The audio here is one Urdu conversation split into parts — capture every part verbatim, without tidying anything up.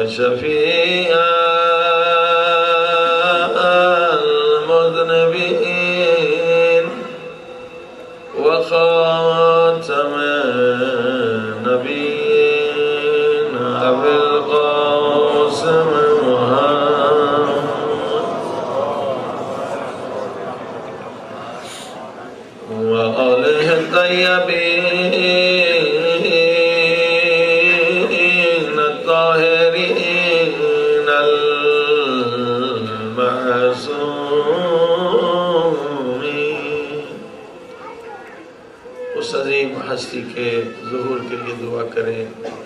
وشفيع المذنبين وخاتم النبيين أبي القاسم محمد وآله الطيبين الطاهرين المعصومين. اس عظیم ہستی کے ظہور کے لیے دعا کریں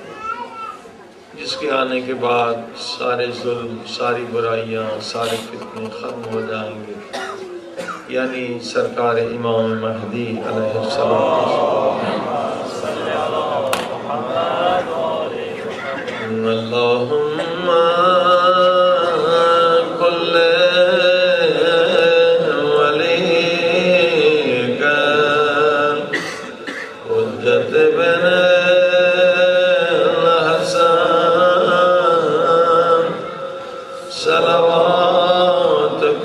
جس کے آنے کے بعد سارے ظلم، ساری برائیاں، سارے فتنے ختم ہو جائیں گے، یعنی سرکار امام مہدی علیہ السلام. اللہم کل ولیک حجت بن الحسن صلواتک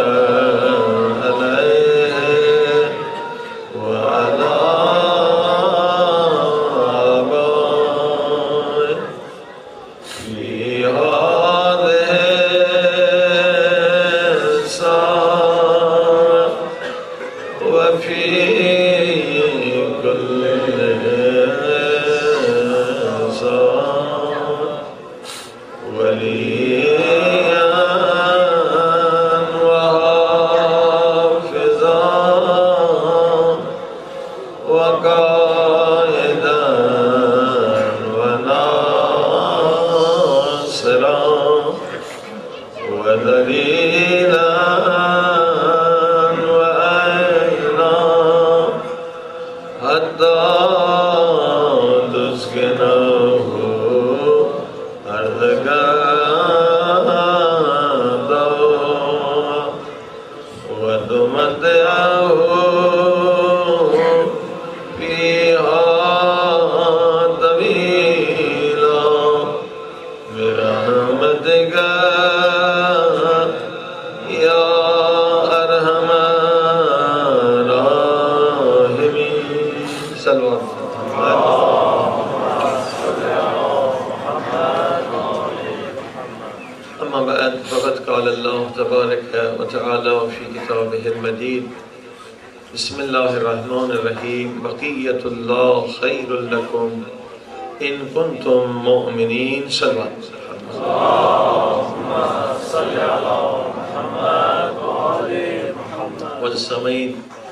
بسم اللہ الرحمن الرحیم بقیت اللہ خیر لکم ان کنتم مؤمنین. صلوات. اللہم صلی علی محمد وعلی محمد. والسامعین،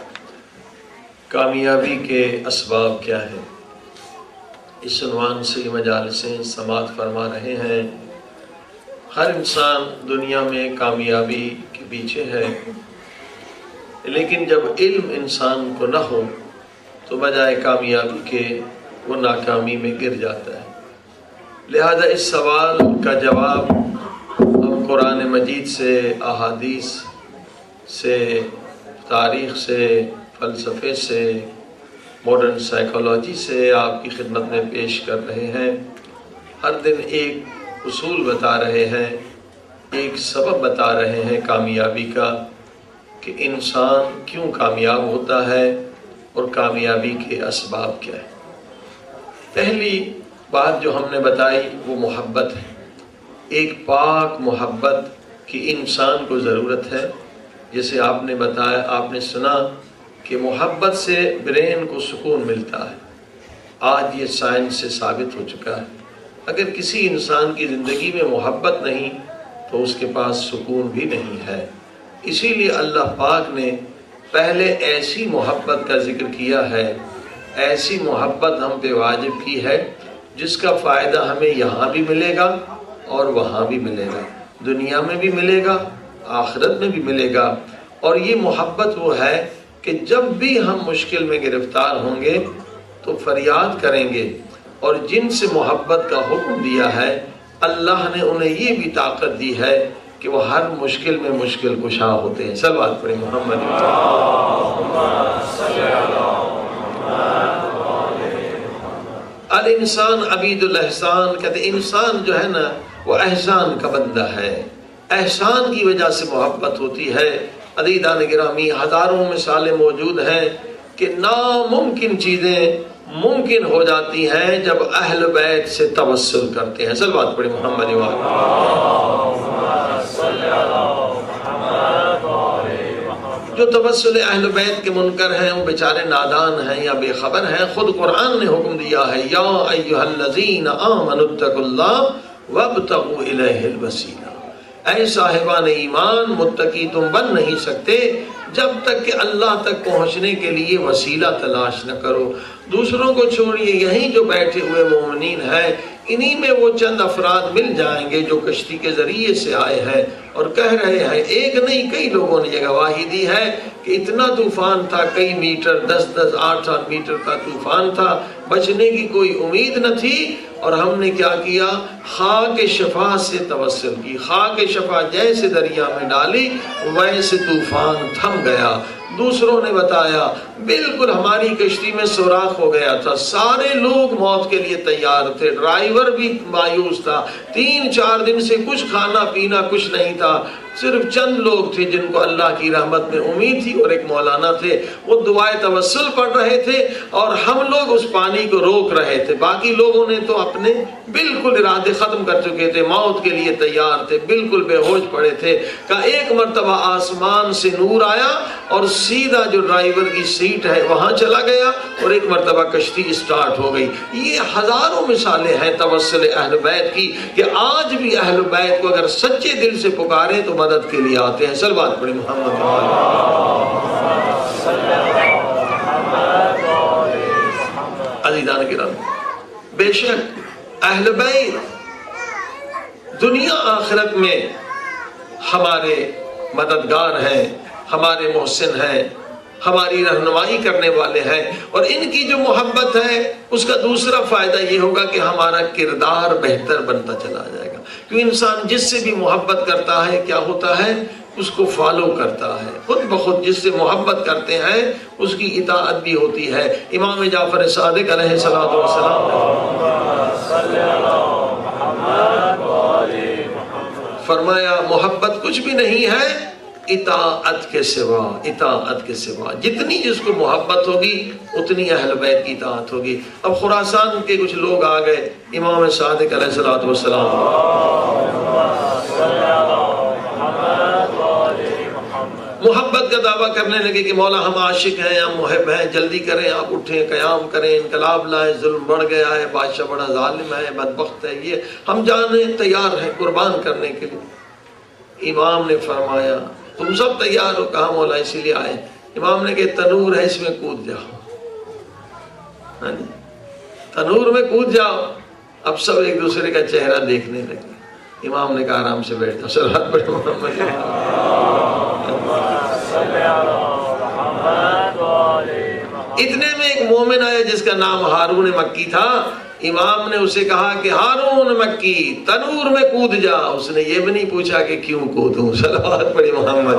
کامیابی کے اسباب کیا ہیں؟ اس عنوان سے یہ مجالسیں سماعت فرما رہے ہیں. ہر انسان دنیا میں کامیابی کے پیچھے ہے، لیکن جب علم انسان کو نہ ہو تو بجائے کامیابی کے وہ ناکامی میں گر جاتا ہے. لہذا اس سوال کا جواب ہم قرآن مجید سے، احادیث سے، تاریخ سے، فلسفے سے، ماڈرن سائیکالوجی سے آپ کی خدمت میں پیش کر رہے ہیں. ہر دن ایک اصول بتا رہے ہیں، ایک سبب بتا رہے ہیں کامیابی کا، کہ انسان کیوں کامیاب ہوتا ہے اور کامیابی کے اسباب کیا ہے. پہلی بات جو ہم نے بتائی وہ محبت ہے. ایک پاک محبت کی انسان کو ضرورت ہے. جیسے آپ نے بتایا، آپ نے سنا کہ محبت سے برین کو سکون ملتا ہے. آج یہ سائنس سے ثابت ہو چکا ہے. اگر کسی انسان کی زندگی میں محبت نہیں تو اس کے پاس سکون بھی نہیں ہے. اسی لیے اللہ پاک نے پہلے ایسی محبت کا ذکر کیا ہے، ایسی محبت ہم پہ واجب کی ہے جس کا فائدہ ہمیں یہاں بھی ملے گا اور وہاں بھی ملے گا، دنیا میں بھی ملے گا، آخرت میں بھی ملے گا. اور یہ محبت وہ ہے کہ جب بھی ہم مشکل میں گرفتار ہوں گے تو فریاد کریں گے، اور جن سے محبت کا حکم دیا ہے اللہ نے انہیں یہ بھی طاقت دی ہے کہ وہ ہر مشکل میں مشکل کشا ہوتے ہیں. صلوات پڑھیں محمد. الانسان عبید الاحسان، کہتے ہیں انسان جو ہے نا وہ احسان کا بندہ ہے، احسان کی وجہ سے محبت ہوتی ہے۔ عزیزان گرامی، ہزاروں مثالیں موجود ہیں کہ ناممکن چیزیں ممکن ہو جاتی ہیں جب اہل بیت سے توسل کرتے ہیں۔ صلوات پڑھیں محمد جو توسل اہل بیت کے منکر ہیں وہ بیچارے نادان ہیں یا بے خبر ہیں۔ خود قرآن نے حکم دیا ہے یا ایھا الذین آمنوا اتقوا اللہ وابتغوا الیہ الوسیلہ، اے صاحبان ایمان متقی تم بن نہیں سکتے جب تک کہ اللہ تک پہنچنے کے لیے وسیلہ تلاش نہ کرو۔ دوسروں کو چھوڑیے، یہیں جو بیٹھے ہوئے مومنین ہیں انہی میں وہ چند افراد مل جائیں گے جو کشتی کے ذریعے سے آئے ہیں اور کہہ رہے ہیں، ایک نہیں کئی لوگوں نے یہ گواہی دی ہے کہ اتنا طوفان تھا، کئی میٹر، دس دس آٹھ آٹھ میٹر کا طوفان تھا، بچنے کی کوئی امید نہ تھی، اور ہم نے کیا کیا؟ خاک شفا سے توسل کی، خاک شفا جیسے دریا میں ڈالی ویسے طوفان تھم گیا۔ دوسروں نے بتایا بالکل ہماری کشتی میں سوراخ ہو گیا تھا، سارے لوگ موت کے لیے تیار تھے، ڈرائیور بھی مایوس تھا، تین چار دن سے کچھ کھانا پینا کچھ نہیں تھا، صرف چند لوگ تھے جن کو اللہ کی رحمت میں امید تھی اور ایک مولانا تھے، وہ دعائے توسل پڑھ رہے تھے اور ہم لوگ اس پانی کو روک رہے تھے۔ باقی لوگوں نے تو اپنے بالکل ارادے ختم کر چکے تھے، موت کے لیے تیار تھے، بالکل بے ہوش پڑے تھے کہ ایک مرتبہ آسمان سے نور آیا اور سیدھا جو ڈرائیور کی سیٹ ہے وہاں چلا گیا اور ایک مرتبہ کشتی اسٹارٹ ہو گئی۔ یہ ہزاروں مثالیں ہیں توسل اہل بیت کی کہ آج بھی اہل بیت کو اگر سچے دل سے پکاریں تو مدد کے لیے آتے ہیں۔ صلوات پڑھیں محمد عزیزان کرام، بے شک اہل بیت دنیا آخرت میں ہمارے مددگار ہیں، ہمارے محسن ہیں، ہماری رہنمائی کرنے والے ہیں، اور ان کی جو محبت ہے اس کا دوسرا فائدہ یہ ہوگا کہ ہمارا کردار بہتر بنتا چلا جائے گا، کیونکہ انسان جس سے بھی محبت کرتا ہے کیا ہوتا ہے؟ اس کو فالو کرتا ہے، خود بخود جس سے محبت کرتے ہیں اس کی اطاعت بھی ہوتی ہے۔ امام جعفر صادق علیہ الصلوۃ والسلام فرمایا محبت کچھ بھی نہیں ہے اطاعت کے سوا، اطاعت کے سوا جتنی جس کو محبت ہوگی اتنی اہل بیت کی اطاعت ہوگی۔ اب خراسان کے کچھ لوگ آ گئے امام صادق علیہ الصلوۃ والسلام محبت کا دعویٰ کرنے لگے کہ مولا ہم عاشق ہیں، ہم محب ہیں، جلدی کریں، آپ اٹھیں، قیام کریں، انقلاب لائیں، ظلم بڑھ گیا ہے، بادشاہ بڑا ظالم ہے، بدبخت ہے، یہ ہم جانیں تیار ہیں قربان کرنے کے لیے۔ امام نے فرمایا تم سب تیار ہو؟ کہا مولا اسی لیے آئے۔ امام نے کہ تنور ہے اس میں کود جاؤ، تنور میں کود جاؤ۔ اب سب ایک دوسرے کا چہرہ دیکھنے لگے۔ امام نے کہا آرام سے بیٹھ جاؤ۔ صلوات پڑھو محمد۔ اتنے میں ایک مومن آیا جس کا نام ہارون مکی تھا۔ امام نے اسے کہا کہ ہارون مکی تنور میں کود جا۔ اس نے یہ بھی نہیں پوچھا کہ کیوں کودوں۔ صلوات پڑھی محمد۔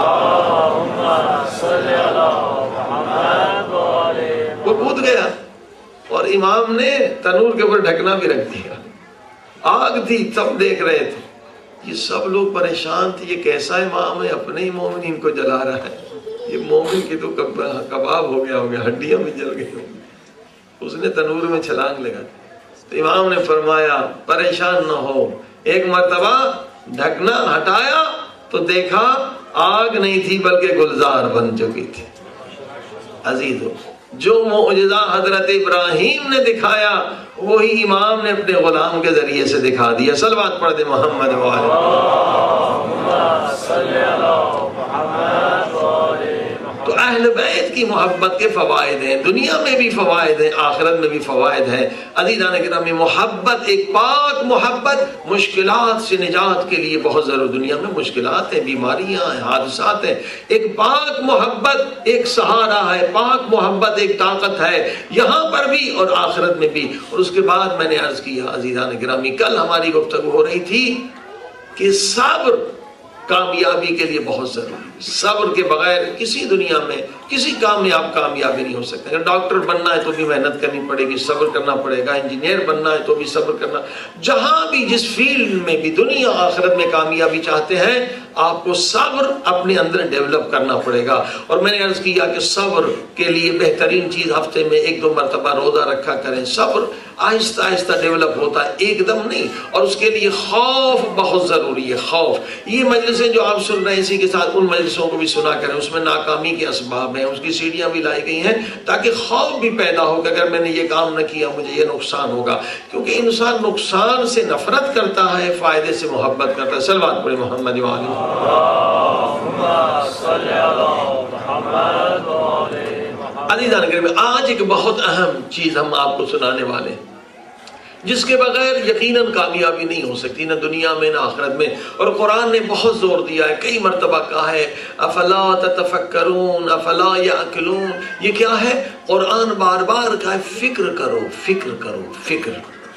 وہ کود گیا اور امام نے تنور کے اوپر ڈھکنا بھی رکھ دیا۔ آگ تھی، سب دیکھ رہے تھے، یہ سب لوگ پریشان تھے، یہ کیسا امام ہے، اپنے ہی مومنین کو جلا رہا ہے، یہ مومن کی تو کباب ہو گیا ہو گیا، ہڈیاں بھی جل گئی۔ اس نے تنور میں چھلانگ لگا دی۔ تو امام نے فرمایا پریشان نہ ہو۔ ایک مرتبہ ڈھکنا ہٹایا تو دیکھا آگ نہیں تھی بلکہ گلزار بن چکی تھی۔ عزیزو، جو معجزہ حضرت ابراہیم نے دکھایا وہی امام نے اپنے غلام کے ذریعے سے دکھا دیا۔ صلوات پڑھ دے محمد وآلہ۔ تو اہل بیت کی محبت کے فوائد ہیں، دنیا میں بھی فوائد ہیں، آخرت میں بھی فوائد ہیں۔ عزیزان گرامی، محبت، ایک پاک محبت مشکلات سے نجات کے لیے بہت ضرور۔ دنیا میں مشکلات ہیں، بیماریاں ہیں، حادثات ہیں، ایک پاک محبت ایک سہارا ہے، پاک محبت ایک طاقت ہے، یہاں پر بھی اور آخرت میں بھی۔ اور اس کے بعد میں نے عرض کیا عزیزان گرامی، کل ہماری گفتگو ہو رہی تھی کہ صبر کامیابی کے لیے بہت ضروری ہے۔ صبر کے بغیر کسی دنیا میں کسی کام میں آپ کامیابی نہیں ہو سکتے. اگر ڈاکٹر بننا ہے تو بھی محنت کرنی پڑے گی، صبر کرنا پڑے گا. انجینئر بننا ہے تو بھی صبر کرنا. جہاں بھی جس فیلڈ میں بھی دنیا آخرت میں کامیابی چاہتے ہیں آپ کو صبر اپنے اندر ڈیولپ کرنا پڑے گا. اور میں نے عرض کیا کہ صبر کے لیے بہترین چیز ہفتے میں ایک دو مرتبہ روزہ رکھا کریں. صبر آہستہ آہستہ ڈیولپ ہوتا ہے، ایک دم نہیں. اور اس کے لیے خوف بہت ضروری ہے. خوف، یہ مجلسیں جو آپ سن رہے ہیں اسی کے ساتھ ان مجلسوں کو بھی سنا کریں. اس میں ناکامی کے اسباب ہیں، اس کی سیڑھیاں بھی لائی گئی ہیں تاکہ خوف بھی پیدا ہو کہ اگر میں نے یہ کام نہ کیا مجھے یہ نقصان ہوگا. کیونکہ انسان نقصان سے نفرت کرتا ہے، فائدے سے محبت کرتا ہے. صلوات پڑھیں محمد و آلہ. عزیزان گرامی، آج ایک بہت اہم چیز ہم آپ کو سنانے والے ہیں جس کے بغیر یقیناً کامیابی نہیں ہو سکتی، نہ دنیا میں نہ آخرت میں. اور قرآن نے بہت زور دیا ہے، کئی مرتبہ کہا ہے افلا تتفکرون افلا یعقلون. یہ کیا ہے؟ قرآن بار بار کہا ہے فکر کرو فکر کرو فکر.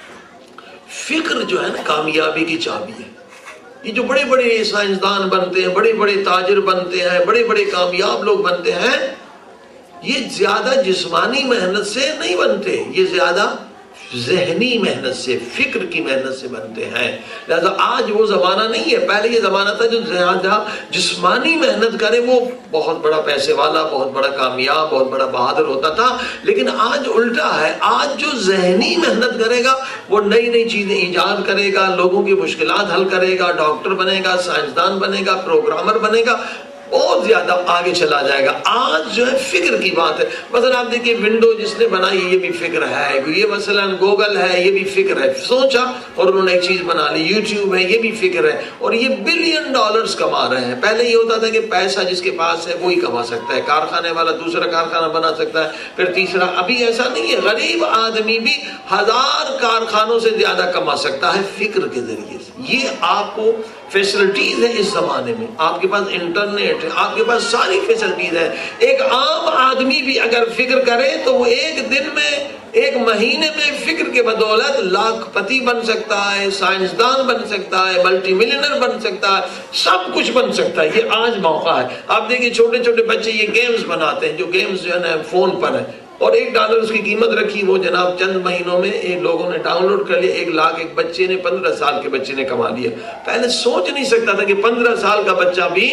فکر جو ہے نا کامیابی کی چابی ہے. یہ جو بڑے بڑے سائنسدان بنتے ہیں، بڑے بڑے تاجر بنتے ہیں، بڑے بڑے کامیاب لوگ بنتے ہیں، یہ زیادہ جسمانی محنت سے نہیں بنتے، یہ زیادہ ذہنی محنت سے، فکر کی محنت سے بنتے ہیں. لہذا آج وہ زمانہ نہیں ہے. پہلے یہ زمانہ تھا جو زیادہ جسمانی محنت کرے وہ بہت بڑا پیسے والا، بہت بڑا کامیاب، بہت بڑا بہادر ہوتا تھا. لیکن آج الٹا ہے. آج جو ذہنی محنت کرے گا وہ نئی نئی چیزیں ایجاد کرے گا، لوگوں کی مشکلات حل کرے گا، ڈاکٹر بنے گا، سائنسدان بنے گا، پروگرامر بنے گا، بہت زیادہ آگے چلا جائے گا. آج جو ہے فکر کی بات ہے. مثلا آپ دیکھیے ونڈو جس نے بنائی یہ بھی فکر ہے، یہ مثلا گوگل ہے یہ بھی فکر ہے. سوچا اور انہوں نے ایک چیز بنا لی. یوٹیوب ہے یہ بھی فکر ہے. اور یہ بلین ڈالرز کما رہے ہیں. پہلے یہ ہوتا تھا کہ پیسہ جس کے پاس ہے وہی کما سکتا ہے، کارخانے والا دوسرا کارخانہ بنا سکتا ہے، پھر تیسرا. ابھی ایسا نہیں ہے، غریب آدمی بھی ہزار کارخانوں سے زیادہ کما سکتا ہے فکر کے ذریعے سے. یہ آپ کو فیسلٹیز ہے اس زمانے میں. آپ کے پاس انٹرنیٹ ہے، آپ کے پاس ساری فیسلٹیز ہے. ایک عام آدمی بھی اگر فکر کرے تو وہ ایک دن میں، ایک مہینے میں فکر کے بدولت لاکھ پتی بن سکتا ہے، سائنسدان بن سکتا ہے، ملٹی ملینر بن سکتا ہے، سب کچھ بن سکتا ہے. یہ آج موقع ہے. آپ دیکھیں چھوٹے چھوٹے بچے یہ گیمز بناتے ہیں، جو گیمز جو ہے نا فون پر ہے، اور ایک ڈالر اس کی قیمت رکھی، وہ جناب چند مہینوں میں ایک لوگوں نے ڈاؤن لوڈ کر لیا. ایک لاکھ ایک بچے نے، پندرہ سال کے بچے نے کما لیا. پہلے سوچ نہیں سکتا تھا کہ پندرہ سال کا بچہ بھی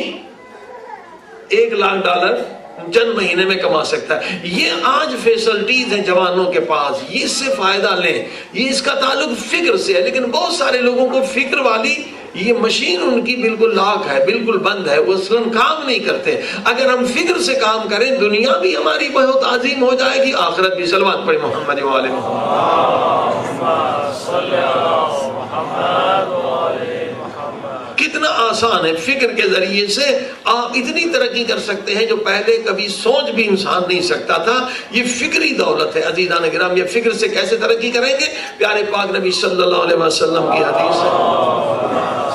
ایک لاکھ ڈالر چند مہینے میں کما سکتا ہے. یہ آج فیسلٹیز ہیں جوانوں کے پاس، یہ اس سے فائدہ لیں. یہ اس کا تعلق فکر سے ہے. لیکن بہت سارے لوگوں کو فکر والی یہ مشین ان کی بالکل لاک ہے، بالکل بند ہے، وہ اصلاً کام نہیں کرتے. اگر ہم فکر سے کام کریں دنیا بھی ہماری بہت عظیم ہو جائے گی، آخرت بھی. صلوات پڑھیں محمد و آل محمد. کتنا آسان ہے. فکر کے ذریعے سے آپ اتنی ترقی کر سکتے ہیں جو پہلے کبھی سوچ بھی انسان نہیں سکتا تھا. یہ فکری دولت ہے. عزیزان گرامی، یہ فکر سے کیسے ترقی کریں گے؟ پیارے پاک نبی صلی اللہ علیہ وسلم کی حدیث ہے،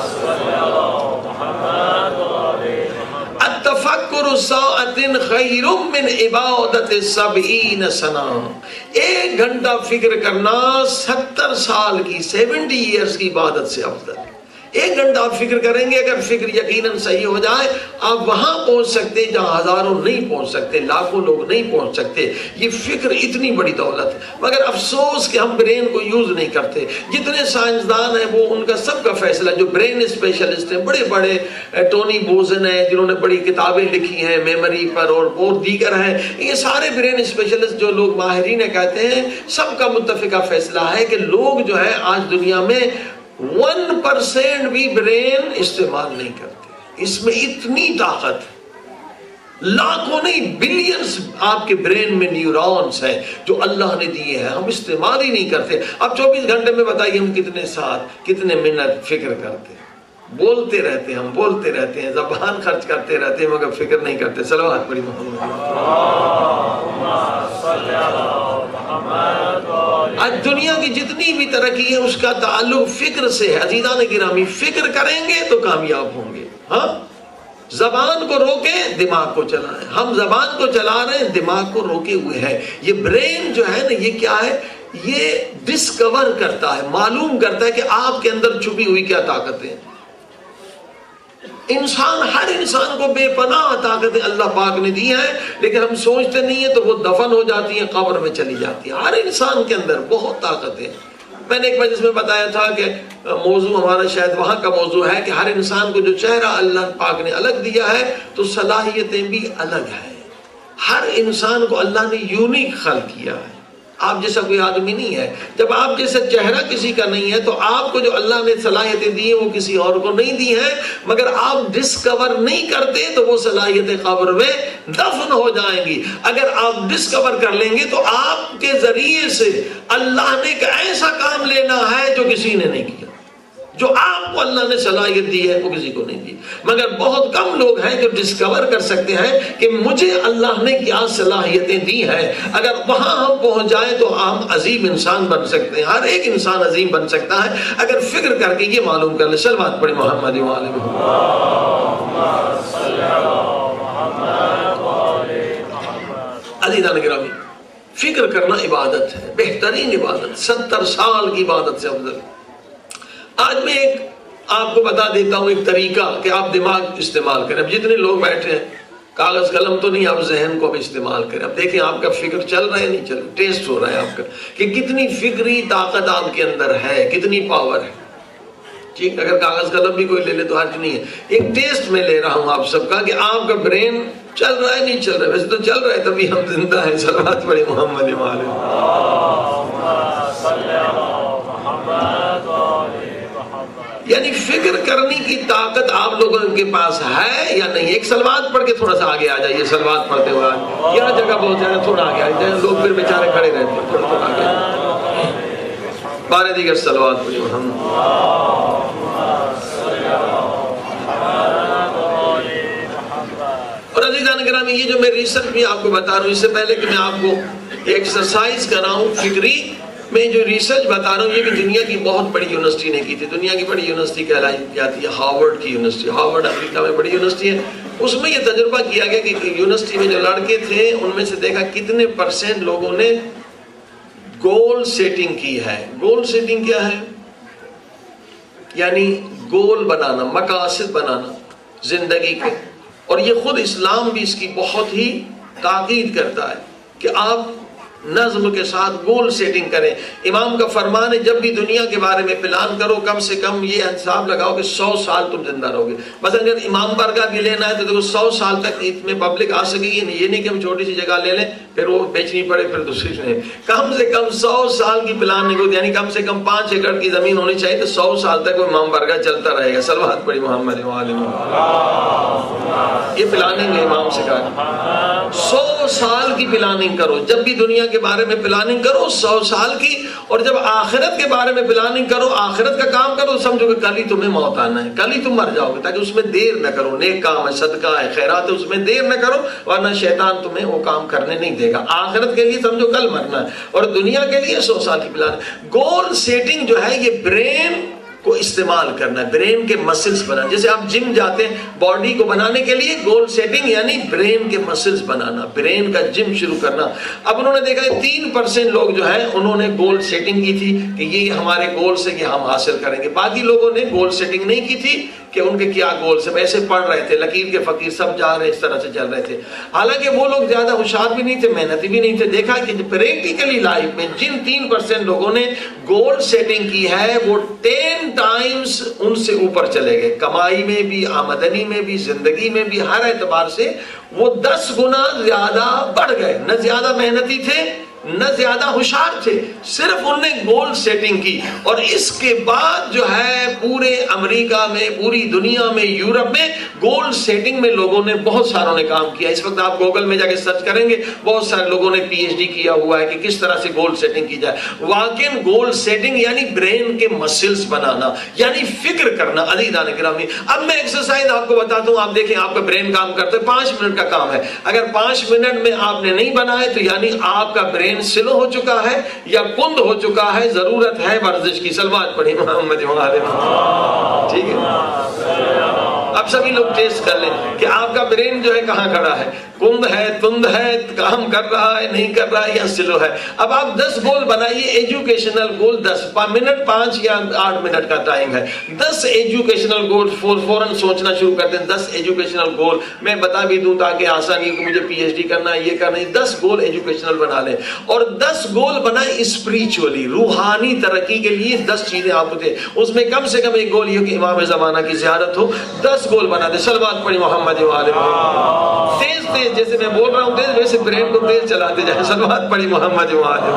التفکر ساعۃ خیر من عبادت سبعین سنہ. ایک گھنٹہ فکر کرنا ستر سال کی، سیونٹی ایئرز کی عبادت سے افضل. ایک گھنٹہ آپ فکر کریں گے، اگر فکر یقیناً صحیح ہو جائے آپ وہاں پہنچ سکتے جہاں ہزاروں نہیں پہنچ سکتے، لاکھوں لوگ نہیں پہنچ سکتے. یہ فکر اتنی بڑی دولت ہے. مگر افسوس کہ ہم برین کو یوز نہیں کرتے. جتنے سائنسدان ہیں وہ ان کا سب کا فیصلہ، جو برین اسپیشلسٹ ہیں بڑے بڑے، ٹونی بوزن ہیں جنہوں نے بڑی کتابیں لکھی ہیں میموری پر، اور اور دیگر ہیں، یہ سارے برین اسپیشلسٹ جو لوگ ماہرین کہتے ہیں، سب کا متفقہ فیصلہ ہے کہ لوگ جو ہے آج دنیا میں ون پرسینٹ بھی برین استعمال نہیں کرتے. اس میں اتنی طاقت، لاکھوں نہیں بلینز آپ کے برین میں نیورونز ہیں جو اللہ نے دیے ہیں، ہم استعمال ہی نہیں کرتے. اب چوبیس گھنٹے میں بتائیے ہم کتنے ساتھ کتنے منٹ فکر کرتے ہیں. بولتے رہتے ہیں، ہم بولتے رہتے ہیں، زبان خرچ کرتے رہتے ہیں، مگر فکر نہیں کرتے. صلوات پڑھی محمد. آج دنیا کی جتنی بھی ترقی ہے اس کا تعلق فکر سے ہے. عزیزان گرامی، فکر کریں گے تو کامیاب ہوں گے. ہاں، زبان کو روکیں، دماغ کو چلائیں. ہم زبان کو چلا رہے ہیں، دماغ کو روکے ہوئے ہیں. یہ برین جو ہے نا، یہ کیا ہے؟ یہ ڈسکور کرتا ہے، معلوم کرتا ہے کہ آپ کے اندر چھپی ہوئی کیا طاقتیں. انسان، ہر انسان کو بے پناہ طاقتیں اللہ پاک نے دی ہیں، لیکن ہم سوچتے نہیں ہیں تو وہ دفن ہو جاتی ہیں، قبر میں چلی جاتی ہیں۔ ہر انسان کے اندر بہت طاقتیں۔ میں نے ایک بار جس میں بتایا تھا کہ موضوع ہمارا شاید وہاں کا موضوع ہے کہ ہر انسان کو جو چہرہ اللہ پاک نے الگ دیا ہے تو صلاحیتیں بھی الگ ہیں۔ ہر انسان کو اللہ نے یونیک خلق کیا ہے، آپ جیسا کوئی آدمی نہیں ہے۔ جب آپ جیسا چہرہ کسی کا نہیں ہے تو آپ کو جو اللہ نے صلاحیتیں دی ہیں وہ کسی اور کو نہیں دی ہیں، مگر آپ ڈسکور نہیں کرتے تو وہ صلاحیتیں قبر میں دفن ہو جائیں گی۔ اگر آپ ڈسکور کر لیں گے تو آپ کے ذریعے سے اللہ نے ایک ایسا کام لینا ہے جو کسی نے نہیں کیا، جو آپ کو اللہ نے صلاحیت دی ہے وہ کسی کو نہیں دی۔ مگر بہت کم لوگ ہیں جو ڈسکور کر سکتے ہیں کہ مجھے اللہ نے کیا صلاحیتیں دی ہیں۔ اگر وہاں ہم پہنچ جائیں تو ہم عظیم انسان بن سکتے ہیں، ہر ایک انسان عظیم بن سکتا ہے اگر فکر کر کے یہ معلوم کر لے۔ صلوات پڑھی محمد و آل عزیزان گرامی، فکر کرنا عبادت ہے، بہترین عبادت، ستر سال کی عبادت سے افضل۔ آج میں ایک آپ کو بتا دیتا ہوں ایک طریقہ کہ آپ دماغ استعمال کریں۔ اب جتنے لوگ بیٹھے ہیں کاغذ قلم تو نہیں، آپ ذہن کو بھی استعمال کریں۔ اب دیکھیں آپ کا فکر چل رہا ہے نہیں چل رہا، ٹیسٹ ہو رہا ہے آپ کا کہ کتنی فکری طاقت آپ کے اندر ہے، کتنی پاور ہے۔ ٹھیک، اگر کاغذ قلم بھی کوئی لے لے تو حرج نہیں ہے۔ ایک ٹیسٹ میں لے رہا ہوں آپ سب کا کہ آپ کا برین چل رہا ہے نہیں چل رہا ہے۔ ویسے تو چل رہا ہے تبھی ہم زندہ ہیں۔ صلوات پڑھیں محمد و آل یعنی فکر کرنے کی طاقت آپ لوگوں کے پاس ہے یا نہیں؟ ایک صلوات پڑھ کے تھوڑا سا آگے آ جائیے، صلوات پڑھتے ہوئے یہاں جگہ بہت زیادہ، تھوڑا آگے آ جائے، لوگ پھر بیچارے کھڑے رہتے ہیں، تھوڑا تھوڑا آگے بارے دیگر صلوات پڑھی محمد۔ اور عزیزان گرامی، یہ جو میں ریسرچ بھی آپ کو بتا رہا ہوں، اس سے پہلے کہ میں آپ کو ایکسرسائز کراؤں فکری، میں جو ریسرچ بتا رہا ہوں یہ بھی دنیا کی بہت بڑی یونیورسٹی نے کی تھی۔ دنیا کی بڑی یونیورسٹی کہلائی جاتی ہے ہارورڈ کی یونیورسٹی، ہارورڈ امریکہ میں بڑی یونیورسٹی ہے۔ اس میں یہ تجربہ کیا گیا کہ یونیورسٹی میں جو لڑکے تھے ان میں سے دیکھا کتنے پرسنٹ لوگوں نے گول سیٹنگ کی ہے۔ گول سیٹنگ کیا ہے؟ یعنی گول بنانا، مقاصد بنانا زندگی کے۔ اور یہ خود اسلام بھی اس کی بہت ہی تاکید کرتا ہے کہ آپ نظم کے ساتھ گول سیٹنگ کریں۔ امام کا فرمان ہے جب بھی دنیا کے بارے میں پلان کرو کم سے کم یہ حساب لگاؤ کہ سو سال تم زندہ رہو گے۔ بس اگر امام بارگاہ بھی لینا ہے تو دیکھو سو سال تک اس میں پبلک آ سکے گی، یہ نہیں کہ ہم چھوٹی سی جگہ لے لیں پھر وہ بیچنی پڑے پھر دوسری لیں۔ کم سے کم سو سال کی پلاننگ ہوتی، یعنی کم سے کم پانچ ایکڑ کی زمین ہونی چاہیے تو سو سال تک وہ امام بارگاہ چلتا رہے گا۔ صلوات پڑھی محمد و آل محمد۔ یہ پلاننگ ہے امام سے کہا سو سال کی پلاننگ کرو، جب بھی دنیا کے بارے میں پلاننگ کرو سو سال کی، اور جب آخرت کے بارے میں پلاننگ کرو، آخرت کا کام کرو، سمجھو کہ کل ہی تمہیں موت آنا ہے، کل ہی تم مر جاؤ گے، تاکہ اس میں دیر نہ کرو۔ نیک کام ہے، صدقہ ہے، خیرات ہے، اس میں دیر نہ کرو ورنہ شیطان تمہیں وہ کام کرنے نہیں دے گا۔ آخرت کے لیے سمجھو کل مرنا ہے، اور دنیا کے لیے سو سال کی پلاننگ۔ گول سیٹنگ جو ہے یہ برین کو استعمال کرنا ہے، برین کے مسلز بنانا۔ جیسے آپ جم جاتے ہیں باڈی کو بنانے کے لیے، گول سیٹنگ یعنی برین کے مسلز بنانا، برین کا جم شروع کرنا۔ اب انہوں نے دیکھا ہے تین پرسنٹ لوگ جو ہیں انہوں نے گول سیٹنگ کی تھی کہ یہ ہمارے گولز ہیں کہ ہم حاصل کریں گے۔ باقی لوگوں نے گول سیٹنگ نہیں کی تھی کہ ان کے کیا گولز ہیں، ایسے پڑھ رہے تھے، لکیر کے فقیر سب جا رہے اس طرح سے چل رہے تھے۔ حالانکہ وہ لوگ زیادہ ہوشیار بھی نہیں تھے، محنتی بھی نہیں تھے۔ دیکھا کہ پریکٹیکلی لائف میں جن تین پرسنٹ لوگوں نے گول سیٹنگ کی ہے وہ ٹین ٹائمز ان سے اوپر چلے گئے، کمائی میں بھی، آمدنی میں بھی، زندگی میں بھی، ہر اعتبار سے وہ دس گنا زیادہ بڑھ گئے۔ نہ زیادہ محنتی تھے نہ زیادہ ہوشیار تھے، صرف انہوں نے گول سیٹنگ کی۔ اور اس کے بعد جو ہے پورے امریکہ میں، پوری دنیا میں، یورپ میں گول سیٹنگ میں لوگوں نے بہت ساروں نے کام کیا۔ اس وقت آپ گوگل میں جا کے سرچ کریں گے بہت سارے لوگوں نے پی ایچ ڈی کیا ہوا ہے کہ کس طرح سے گول سیٹنگ کی جائے۔ واقعی گول سیٹنگ یعنی برین کے مسلز بنانا، یعنی فکر کرنا۔ عزیزان گرامی، اب میں ایکسرسائز آپ کو بتاتا ہوں، آپ دیکھیں آپ کا برین کام کرتا ہے، پانچ منٹ کا کام ہے۔ اگر پانچ منٹ میں آپ نے نہیں بنائے تو یعنی آپ کا برین سلو ہو چکا ہے یا کند ہو چکا ہے، ضرورت ہے ورزش کی۔ صلوات پڑھی محمد و آل محمد۔ ٹھیک ہے، اب سبھی لوگ ٹیسٹ کر لیں کہ آپ کا برین جو ہے کہاں کھڑا ہے۔ کند ہے، تند ہے، کام کر رہا ہے نہیں کر رہا ہے یا سلو ہے. اب آپ دس گول بنائیے ایجوکیشنل گول، دس منٹ پانچ یا آٹھ منٹ کا ٹائم ہے، دس ایجوکیشنل گول فوراً سوچنا شروع کر دیں. دس ایجوکیشنل گول میں بتا بھی دوں تاکہ آسانی کہ مجھے پی ایچ ڈی کرنا ہے، یہ کرنا ہے. دس گول ایجوکیشنل بنا لیں اور دس گول بنائیں اسپریچولی، روحانی ترقی کے لیے. دس چیزیں آپ کو دیں، اس میں کم سے کم ایک گول یہ کہ امام زمانہ کی زیارت ہو. دس گول بنا دیں. صلوات پڑھی محمد و آل محمد. تیز تیز جیسے میں بول رہا ہوں تیز، ویسے برین کو تیز چلاتے جائیں. صلوات پڑھی محمد و آل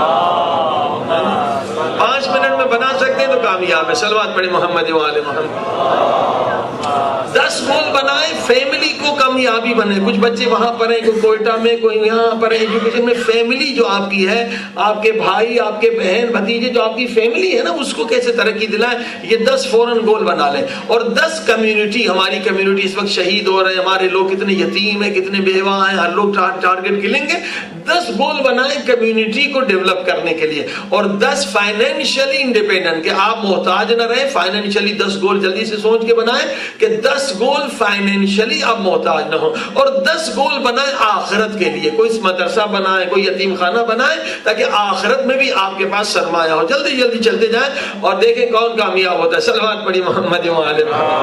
محمد. پانچ منٹ میں بنا سکتے ہیں تو کامیاب ہے. صلوات پڑھی محمد و آل محمد. دس گول بنائیں، فیملی کو کامیابی بنے. کچھ بچے وہاں پڑھیں، کوئی کوئٹہ میں، کوئی یہاں پڑھیں. ایجوکیشن میں فیملی جو آپ کی ہے، آپ کے بھائی، آپ کے بہن بھتیجے جو آپ کی فیملی ہے نا، اس کو کیسے ترقی دلائیں. یہ دس فوراً گول بنا لیں. اور دس کمیونٹی، ہماری کمیونٹی اس وقت شہید ہو رہے ہیں، ہمارے لوگ کتنے یتیم ہیں، کتنے بیوہ ہیں، ہر لوگ ٹارگٹ کلیں گے. دس گول بنائیں کمیونٹی کو ڈیولپ کرنے کے لیے. اور دس فائنینشلی انڈیپینڈنٹ، کہ آپ محتاج نہ رہیں. فائنینشلی دس گول جلدی سے سوچ کے بنائیں کہ دس گول فائنینشلی آپ محتاج نہ ہوں. اور دس گول بنائیں آخرت کے لیے. کوئی مدرسہ بنائیں، کوئی یتیم خانہ بنائیں تاکہ آخرت میں بھی آپ کے پاس سرمایہ ہو. جلدی جلدی چلتے جائیں اور دیکھیں کون کامیاب ہوتا ہے. صلوات پڑھی محمد و آل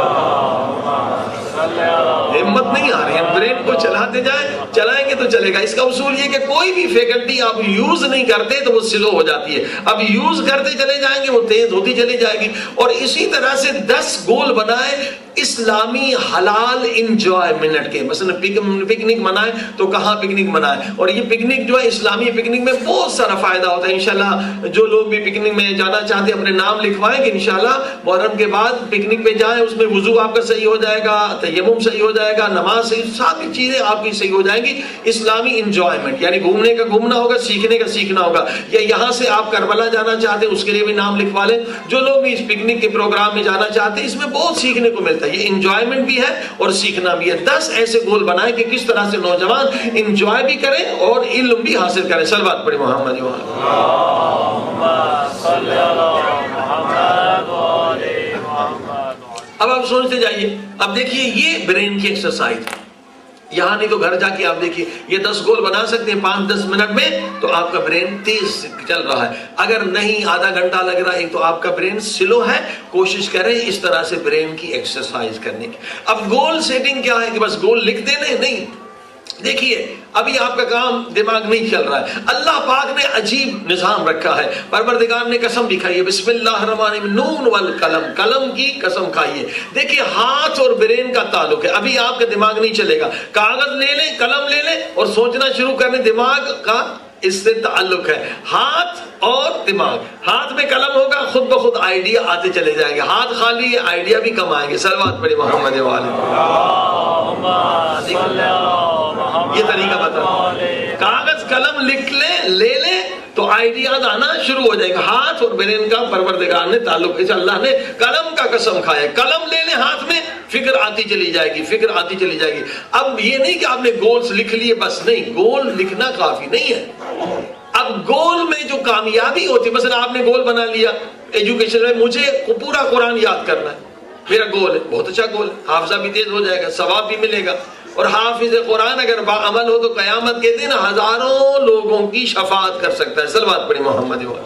محمد. ہمت نہیں آ رہی، ہم برین کو چلاتے جائیں. چلائیں گے تو چلے گا. اس کا اصول یہ کہ کوئی بھی فیکلٹی آپ یوز نہیں کرتے تو وہ سلو ہو جاتی ہے. اب یوز کرتے چلے جائیں گے وہ تیز ہوتی چلی جائے گی. اور اسی طرح سے دس گول بنائے اسلامی حلال انجوائمنٹ کے. مثلا پکنک منائیں تو کہاں پکنک منائیں. اور یہ پکنک جو ہے اسلامی پکنک میں بہت سارا فائدہ ہوتا ہے. انشاءاللہ جو لوگ بھی پکنک میں جانا چاہتے ہیں اپنے نام لکھوائیں کہ انشاءاللہ محرم کے بعد پکنک پہ جائیں. اس میں وضو آپ کا صحیح ہو جائے گا، تیمم صحیح ہو جائے گا، نماز صحیح، ساری چیزیں آپ کی صحیح ہو جائیں گی. اسلامی انجوائمنٹ یعنی گھومنے کا گھومنا ہوگا، سیکھنے کا سیکھنا ہوگا. یا یہاں سے آپ کربلا جانا چاہتے ہیں اس کے لیے بھی نام لکھوا لیں. جو لوگ بھی اس پکنک کے پروگرام میں جانا چاہتے ہیں اس میں بہت سیکھنے کو ملتا ہے. یہ انجوائمنٹ بھی ہے اور سیکھنا بھی ہے. دس ایسے گول بنائیں کہ کس طرح سے نوجوان انجوائے بھی کریں اور علم بھی حاصل کریں. صلوات پڑھیں محمد و اب آپ سوچتے جائیے. اب دیکھیے یہ برین کی ایکسرسائز ہے. یہاں نہیں تو گھر جا کے آپ دیکھیے یہ دس گول بنا سکتے ہیں پانچ دس منٹ میں تو آپ کا برین تیز چل رہا ہے. اگر نہیں آدھا گھنٹہ لگ رہا ہے تو آپ کا برین سلو ہے. کوشش کریں اس طرح سے برین کی ایکسرسائز کرنے کی. اب گول سیٹنگ کیا ہے کہ بس گول لکھ دینے نہیں. دیکھیے ابھی آپ کا کام دماغ نہیں چل رہا ہے. اللہ پاک نے عجیب نظام رکھا ہے. پروردگار نے قسم بھی کھائی ہے بسم اللہ الرحمن الرحیم نون والقلم، قلم کی قسم کھائیے. دیکھیے ہاتھ اور برین کا تعلق ہے. ابھی آپ کا دماغ نہیں چلے گا. کاغذ لے لیں، قلم لے لیں اور سوچنا شروع کر دیں. دماغ کا اس سے تعلق ہے ہاتھ اور دماغ. ہاتھ میں قلم ہوگا خود بخود آئیڈیا آتے چلے جائیں گے. ہاتھ خالی ہے آئیڈیا بھی کم آئیں گے. صلوات پڑھی محمد و آل محمد. یہ طریقہ بتا. کاغذ قلم لکھ لیں، لے لیں تو آئیڈیاز آنا شروع ہو جائے گا. ہاتھ اور برین کا پروردگار نے تعلق ہے. اللہ نے قلم کا قسم کھایا ہے. قلم لے لیں ہاتھ میں، فکر آتی چلی جائے گی، فکر آتی چلی جائے گی. اب یہ نہیں کہ آپ نے گولز لکھ لیے بس، نہیں، گول لکھنا کافی نہیں ہے. اب گول میں جو کامیابی ہوتی ہے، مثلا آپ نے گول بنا لیا ایجوکیشن میں مجھے پورا قرآن یاد کرنا ہے، میرا گول ہے، بہت اچھا گول ہے. حافظہ بھی تیز ہو جائے گا، ثواب بھی ملے گا. اور حافظ قرآن اگر باعمل ہو تو قیامت کے دن ہزاروں لوگوں کی شفاعت کر سکتا ہے. صلوات پڑھی محمد و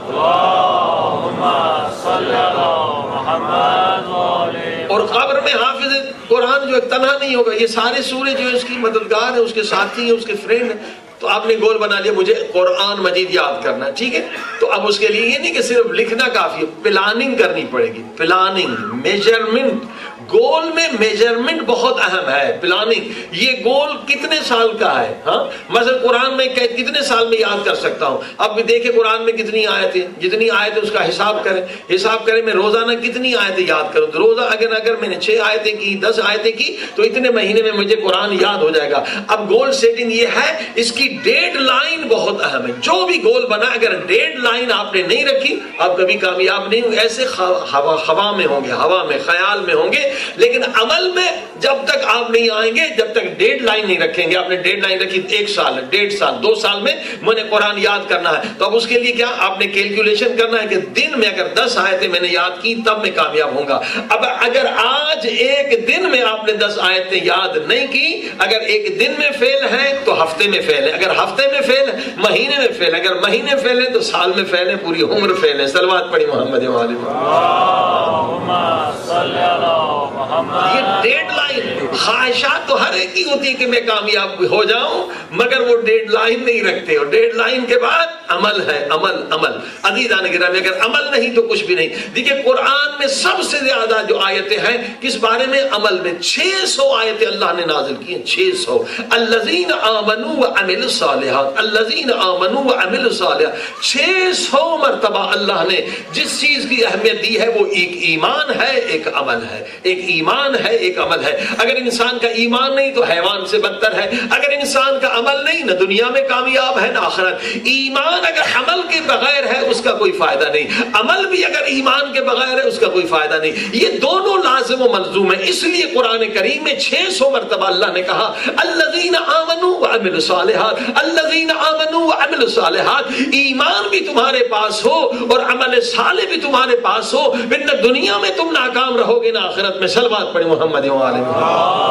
اور قبر میں حافظ قرآن جو ایک تنہا نہیں ہوگا. یہ سارے سورے جو ہے اس کی مددگار ہے، اس کے ساتھی ہیں، اس کے فرینڈ ہیں. تو آپ نے گول بنا لیا مجھے قرآن مجید یاد کرنا ہے، ٹھیک ہے. تو اب اس کے لیے یہ نہیں کہ صرف لکھنا کافی ہے، پلاننگ کرنی پڑے گی. Planning, measurement. گول میں میجرمنٹ بہت اہم ہے. پلاننگ، یہ گول کتنے سال کا ہے. ہاں مثلا قرآن میں کتنے سال میں یاد کر سکتا ہوں. اب دیکھیں قرآن میں کتنی آیتیں، جتنی آیتیں اس کا حساب کریں. حساب کریں میں روزانہ کتنی آیتیں یاد کروں. روزہ اگر اگر میں نے چھ آیتیں کی، دس آیتیں کی تو اتنے مہینے میں مجھے قرآن یاد ہو جائے گا. اب گول سیٹنگ یہ ہے، اس کی ڈیڈ لائن بہت اہم ہے. جو بھی گول بنا اگر ڈیڈ لائن آپ نے نہیں رکھی آپ کبھی کامیاب نہیں ہوں. ایسے ہوا میں ہوں گے، ہوا میں، خیال میں ہوں گے، لیکن عمل میں جب تک آپ نہیں آئیں گے، جب تک ڈیڈ لائن نہیں رکھیں گے. آپ نے ڈیڈ لائن رکھی ایک سال، ڈیڑھ سال، دو سال میں مجھے قرآن یاد کرنا ہے، تو اب اس کے لیے کیا آپ نے کیلکولیشن کرنا ہے کہ دن میں اگر دس آیتیں میں نے یاد کی تب میں کامیاب ہوں گا. اب اگر آج ایک دن میں آپ نے دس آیتیں یاد نہیں کی، اگر ایک دن میں فیل ہے تو ہفتے میں فیل ہے، اگر ہفتے میں فیل ہے مہینے میں فیل ہے، اگر مہینے فیل ہے تو سال میں فیل ہے، پوری عمر فیل ہے. صلوات پڑھی محمد وآلہ محمد. یہ ڈیڈ لائن، خواہشات تو ہر ایک کی ہوتی ہے کہ میں کامیاب ہو جاؤں، مگر وہ ڈیڈ لائن نہیں رکھتے. اور ڈیڈ لائن کے بعد عمل ہے، عمل عمل عزیزان گرامی، اگر عمل نہیں تو کچھ بھی نہیں. دیکھیں قرآن میں سب سے زیادہ جو آیتیں ہیں کس بارے میں؟ عمل میں. چھ سو آیتیں اللہ نے نازل کی ہیں، چھ سو. الذین آمنوا وعملوا الصالحات، الذین آمنوا وعملوا الصالحات. چھ سو مرتبہ اللہ نے جس چیز کی اہمیت دی ہے وہ ایک ایمان ہے، ایک عمل ہے. ایک ایمان ہے، ایک عمل ہے. اگر انسان کا ایمان نہیں تو حیوان سے بدتر ہے. اگر انسان کا عمل نہیں، نہ دنیا میں کامیاب ہے نہ آخرت. ایمان اگر عمل کے بغیر ہے اس کا کوئی فائدہ نہیں، عمل بھی اگر ایمان کے بغیر ہے اس کا کوئی فائدہ نہیں. یہ دونوں لازم و ملزوم ہیں. اس لیے قرآن کریم میں چھ سو مرتبہ اللہ نے کہا الذین آمنوا وعملوا الصالحات، الذین آمنوا وعملوا الصالحات. ایمان بھی تمہارے پاس ہو اور عمل صالح بھی تمہارے پاس ہو، ورنہ دنیا میں تم ناکام رہو گے نہ آخرت میں. صلوات پڑھیں محمد و آل محمد.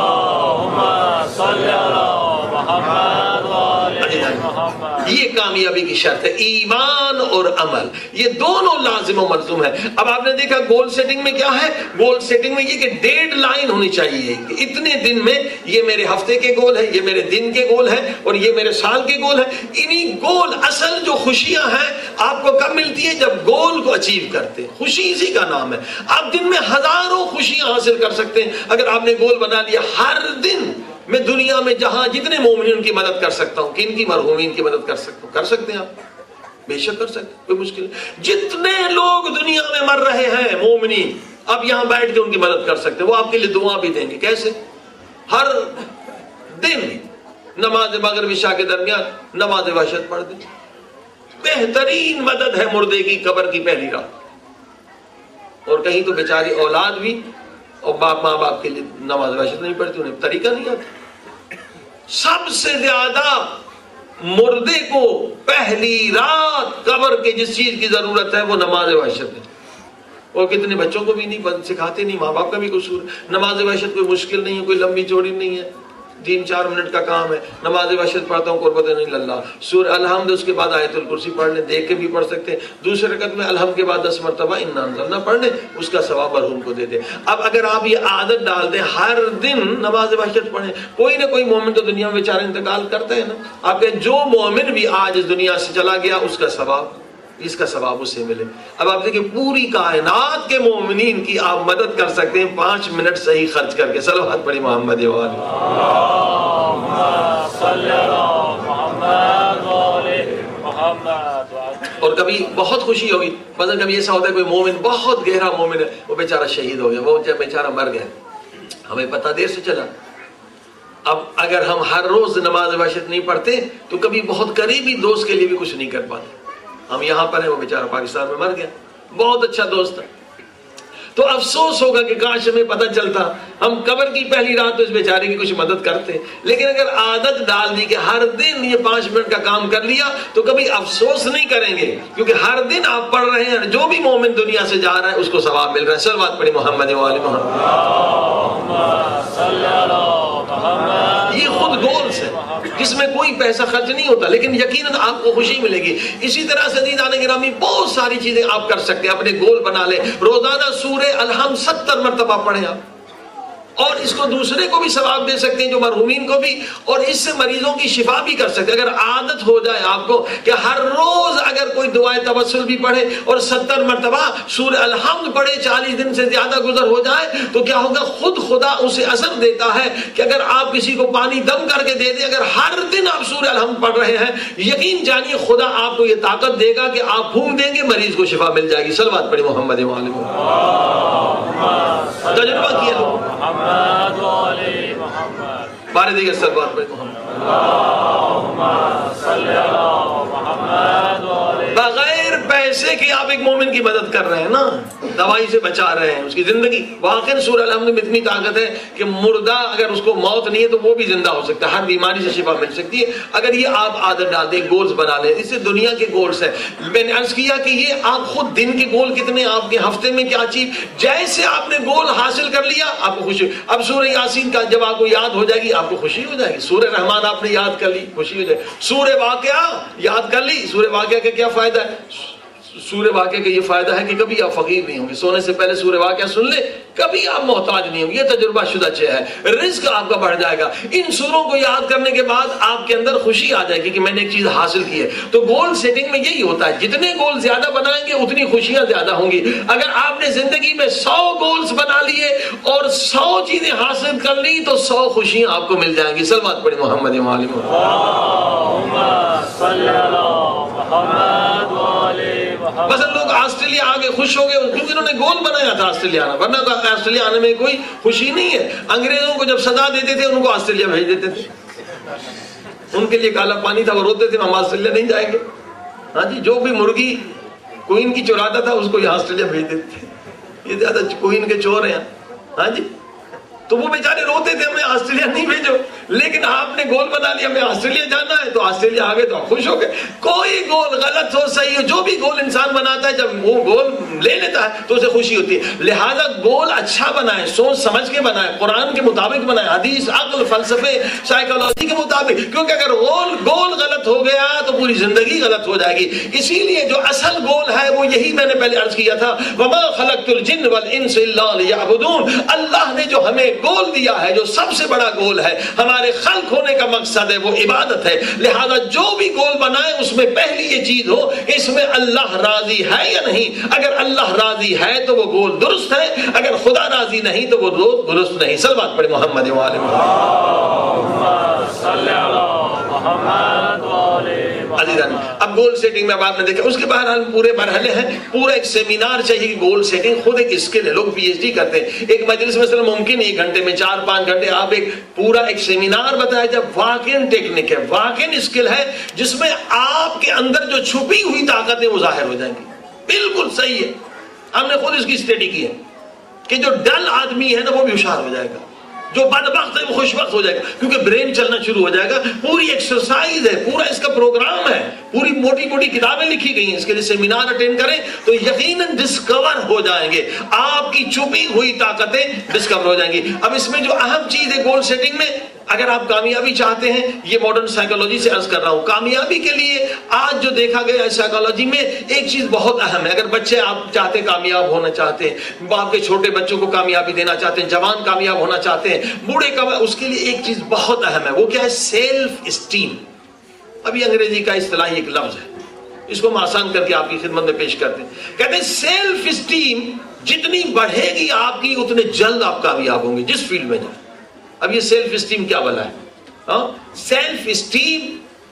یہ کامیابی کی شرط ہے، ایمان اور عمل یہ دونوں لازم و ملزوم ہے. اب آپ نے دیکھا گول سیٹنگ میں کیا ہے؟ گول سیٹنگ میں یہ کہ ڈیڈ لائن ہونی چاہیے کہ اتنے دن میں یہ میرے ہفتے کے گول ہے، یہ میرے دن کے گول ہے اور یہ میرے سال کے گول ہے. انہی گول، اصل جو خوشیاں ہیں آپ کو کب ملتی ہے؟ جب گول کو اچیو کرتے ہیں. خوشی اسی کا نام ہے. آپ دن میں ہزاروں خوشیاں حاصل کر سکتے ہیں اگر آپ نے گول بنا لیا. ہر دن میں دنیا میں جہاں جتنے مومنین ان کی مدد کر سکتا ہوں، کن کی؟ مرحومین کی مدد کر سکتا ہوں. کر سکتے ہیں آپ؟ بے شک کر سکتے ہیں، کوئی مشکل نہیں. جتنے لوگ دنیا میں مر رہے ہیں مومنین، آپ یہاں بیٹھ کے ان کی مدد کر سکتے ہیں. وہ آپ کے لیے دعا بھی دیں گے. کیسے؟ ہر دن نماز مغرب عشاء کے درمیان نماز وحشت پڑھ دیں. بہترین مدد ہے مردے کی قبر کی پہلی رات. اور کہیں تو بیچاری اولاد بھی اور باپ ماں باپ کے لیے نماز وحشت نہیں پڑھتی، انہیں طریقہ نہیں آتا. سب سے زیادہ مردے کو پہلی رات قبر کے جس چیز کی ضرورت ہے وہ نماز وحشت ہے. اور کتنے بچوں کو بھی نہیں سکھاتے، نہیں ماں باپ کا بھی قصور. نماز وحشت کوئی مشکل نہیں ہے، کوئی لمبی چوڑی نہیں ہے، تین چار منٹ کا کام ہے. نماز وحشت پڑھتا ہوں قربت نہیں اللہ، سورہ الحمد، اس کے بعد آیت الکرسی پڑھ لیں، دیکھ کے بھی پڑھ سکتے ہیں. دوسرے رکعت میں الحمد کے بعد دس مرتبہ انا انزلنا پڑھ لیں، اس کا ثواب مرحوم کو دے دیں. اب اگر آپ یہ عادت ڈال دیں ہر دن نماز وحشت پڑھیں، کوئی نہ کوئی مومن تو دنیا میں بیچارہ انتقال کرتے ہیں نا. آپ کے جو مومن بھی آج اس دنیا سے چلا گیا اس کا ثواب، اس کا ثواب اسے ملے. اب آپ دیکھیں پوری کائنات کے مومنین کی آپ مدد کر سکتے ہیں پانچ منٹ صحیح خرچ کر کے. صلوات پڑھی محمد وآلہ. اور کبھی بہت خوشی ہوگی، مثلا کبھی ایسا ہوتا ہے کوئی مومن بہت گہرا مومن ہے، وہ بیچارہ شہید ہو گیا، وہ بیچارہ مر گیا، ہمیں پتہ دیر سے چلا. اب اگر ہم ہر روز نماز وحشت نہیں پڑھتے تو کبھی بہت قریبی دوست کے لیے بھی کچھ نہیں کر پاتے. ہم یہاں پر ہیں، وہ بیچارہ پاکستان میں مر گیا، بہت اچھا دوست تھا. تو افسوس ہوگا کہ کاش ہمیں پتہ چلتا، ہم قبر کی پہلی رات تو اس بیچارے کی کچھ مدد کرتے. لیکن اگر عادت ڈال دی کہ ہر دن یہ پانچ منٹ کا کام کر لیا تو کبھی افسوس نہیں کریں گے، کیونکہ ہر دن آپ پڑھ رہے ہیں. جو بھی مومن دنیا سے جا رہا ہے اس کو ثواب مل رہا ہے. صلوات پڑھی محمد و آل محمد. یہ خود گولز ہے جس میں کوئی پیسہ خرچ نہیں ہوتا، لیکن یقیناً آپ کو خوشی ملے گی. اسی طرح سے عزیزان گرامی بہت ساری چیزیں آپ کر سکتے ہیں. اپنے گول بنا لیں، روزانہ سورہ الحمد ستر مرتبہ پڑھیں آپ، اور اس کو دوسرے کو بھی ثواب دے سکتے ہیں، جو مرحومین کو بھی، اور اس سے مریضوں کی شفا بھی کر سکتے ہیں. اگر عادت ہو جائے آپ کو کہ ہر روز اگر کوئی دعائے توسل بھی پڑھے اور ستر مرتبہ سورہ الحمد پڑھے، چالیس دن سے زیادہ گزر ہو جائے تو کیا ہوگا؟ خود خدا اسے اثر دیتا ہے کہ اگر آپ کسی کو پانی دم کر کے دے دیں، اگر ہر دن آپ سورہ الحمد پڑھ رہے ہیں، یقین جانیے خدا آپ کو یہ طاقت دے گا کہ آپ پھونک دیں گے، مریض کو شفا مل جائے گی. صلوات پڑھی محمد و آل محمد. تجربہ کیا لوگ بارے دیگر صلوات پڑھی محمد. بغیر پیسے ایسے کہ آپ ایک مومن کی مدد کر رہے ہیں نا, دوائی سے بچا رہے ہیں اس کی زندگی. واقعی سورہ الحمد میں اتنی طاقت ہے کہ مردہ اگر اس کو موت نہیں ہے تو وہ بھی زندہ ہو سکتا ہے, ہر بیماری سے شفا مل سکتی ہے اگر یہ آپ عادت ڈال دیں, گولز بنا لیں. اس سے دنیا کے گولز ہیں. میں نے عرض کیا کہ یہ آپ خود دن کے گول کتنے, آپ کے ہفتے میں کیا چیز, جیسے آپ نے گول حاصل کر لیا آپ کو خوشی. اب سورہ یاسین کا جب آپ کو یاد ہو جائے گی آپ کو خوشی ہو جائے گی. سورہ رحمان آپ نے یاد کر لی, خوشی ہو جائے گی. سورہ واقعہ یاد کر لی, سورہ واقعہ کا کیا فائدہ ہے؟ سورہ واقعہ کا یہ فائدہ ہے کہ کبھی آپ فقیر نہیں ہوں گے. سونے سے پہلے سورہ واقعہ سن لیں, کبھی آپ محتاج نہیں ہوں گے. یہ تجربہ شدہ چیز ہے. رزق آپ کا بڑھ جائے گا. ان سوروں کو یاد کرنے کے بعد آپ کے اندر خوشی آ جائے گی کہ میں نے ایک چیز حاصل کی ہے. تو گول سیٹنگ میں یہی ہوتا ہے, جتنے گول زیادہ بنائیں گے اتنی خوشیاں زیادہ ہوں گی. اگر آپ نے زندگی میں سو گولز بنا لیے اور سو چیزیں حاصل کر لی تو سو خوشیاں آپ کو مل جائیں گی. صلوات پڑھیں محمد معلم. بس لوگ آسٹریلیا آگے خوش ہو گئے کیونکہ انہوں نے گول بنایا تھا آسٹریلیا آنا, ورنہ آسٹریلیا آنے میں کوئی خوشی نہیں ہے. انگریزوں کو جب سزا دیتے تھے ان کو آسٹریلیا بھیج دیتے تھے, ان کے لیے کالا پانی تھا, وہ روتے تھے ہم آسٹریلیا نہیں جائیں گے. ہاں جی, جو بھی مرغی کوئن کی چوراتا تھا اس کو یہ آسٹریلیا بھیج دیتے تھے, یہ زیادہ کوئن کے چور ہیں. ہاں جی, تو وہ بیچارے روتے تھے ہمیں آسٹریلیا نہیں بھیجو. لیکن آپ نے گول بنا لیا ہمیں آسٹریلیا جانا ہے تو آسٹریلیا آ گئے تو آپ خوش ہو گئے. کوئی گول غلط ہو صحیح ہو, جو بھی گول انسان بناتا ہے جب وہ گول لے لیتا ہے تو اسے خوشی ہوتی ہے. لہذا گول اچھا بنائے, سوچ سمجھ کے بنائے, قرآن کے مطابق بنائے, حدیث عقل فلسفے سائیکالوجی کے مطابق. کیونکہ اگر گول گول غلط ہو گیا تو پوری زندگی غلط ہو جائے گی. اسی لیے جو اصل گول ہے وہ یہی میں نے پہلے عرض کیا تھا, وما خلقت الجن والانس الا لیعبدون. اللہ نے جو ہمیں گول دیا ہے, جو سب سے بڑا گول ہے, ہمارے خلق ہونے کا مقصد ہے, وہ عبادت ہے. لہذا جو بھی گول بنائے اس میں پہلی یہ چیز ہو, اس میں اللہ راضی ہے یا نہیں. اگر اللہ راضی ہے تو وہ گول درست ہے, اگر خدا راضی نہیں تو وہ گول درست نہیں. صلوات پڑھیں محمد و آل محمد صلی اللہ محمد و آل محمد. اب گول سیٹنگ میں اب آپ نے دیکھا, اس کے بہرحال پورے مرحلے ہیں, پورا ایک سیمینار چاہیے کہ گول سیٹنگ خود ایک اسکل ہے. لوگ پی ایچ ڈی کرتے ہیں, ایک مجلس میں مثلا ممکن ایک گھنٹے میں چار پانچ گھنٹے آپ ایک پورا ایک سیمینار بتایا جب واقعی ٹیکنک ہے, واقعی اسکل ہے, جس میں آپ کے اندر جو چھپی ہوئی طاقتیں وہ ظاہر ہو جائیں گی. بالکل صحیح ہے, ہم نے خود اس کی اسٹڈی کی ہے کہ جو ڈل آدمی ہے نا وہ بھی ہوشیار ہو جائے گا, جو بدبخت ہے وہ خوشبخت ہو جائے گا, کیونکہ برین چلنا شروع ہو جائے گا. پوری ایکسرسائز ہے, پورا اس کا پروگرام ہے, پوری موٹی موٹی کتابیں لکھی گئی ہیں. اس کے لیے سیمینار اٹینڈ کریں تو یقیناً ڈسکور ہو جائیں گے, آپ کی چھپی ہوئی طاقتیں ڈسکور ہو جائیں گی. اب اس میں جو اہم چیز ہے گول سیٹنگ میں, اگر آپ کامیابی چاہتے ہیں, یہ ماڈرن سائیکالوجی سے عرض کر رہا ہوں, کامیابی کے لیے آج جو دیکھا گیا ہے سائیکالوجی میں ایک چیز بہت اہم ہے. اگر بچے آپ چاہتے ہیں کامیاب ہونا چاہتے ہیں, آپ کے چھوٹے بچوں کو کامیابی دینا چاہتے ہیں, جوان کامیاب ہونا چاہتے ہیں, بوڑھے کا, اس کے لیے ایک چیز بہت اہم ہے. وہ کیا ہے؟ Self esteem. ابھی انگریزی کا اصطلاحی ایک لفظ ہے, اس کو ہم آسان کر کے آپ کی خدمت میں پیش کرتے ہیں. کہتے ہیں سیلف اسٹیم جتنی بڑھے گی آپ کی اتنے جلد آپ کامیاب ہوں گے جس فیلڈ میں جائیں. اب یہ سیلف اسٹیم کیا بلا ہے؟ ہاں, سیلف اسٹیم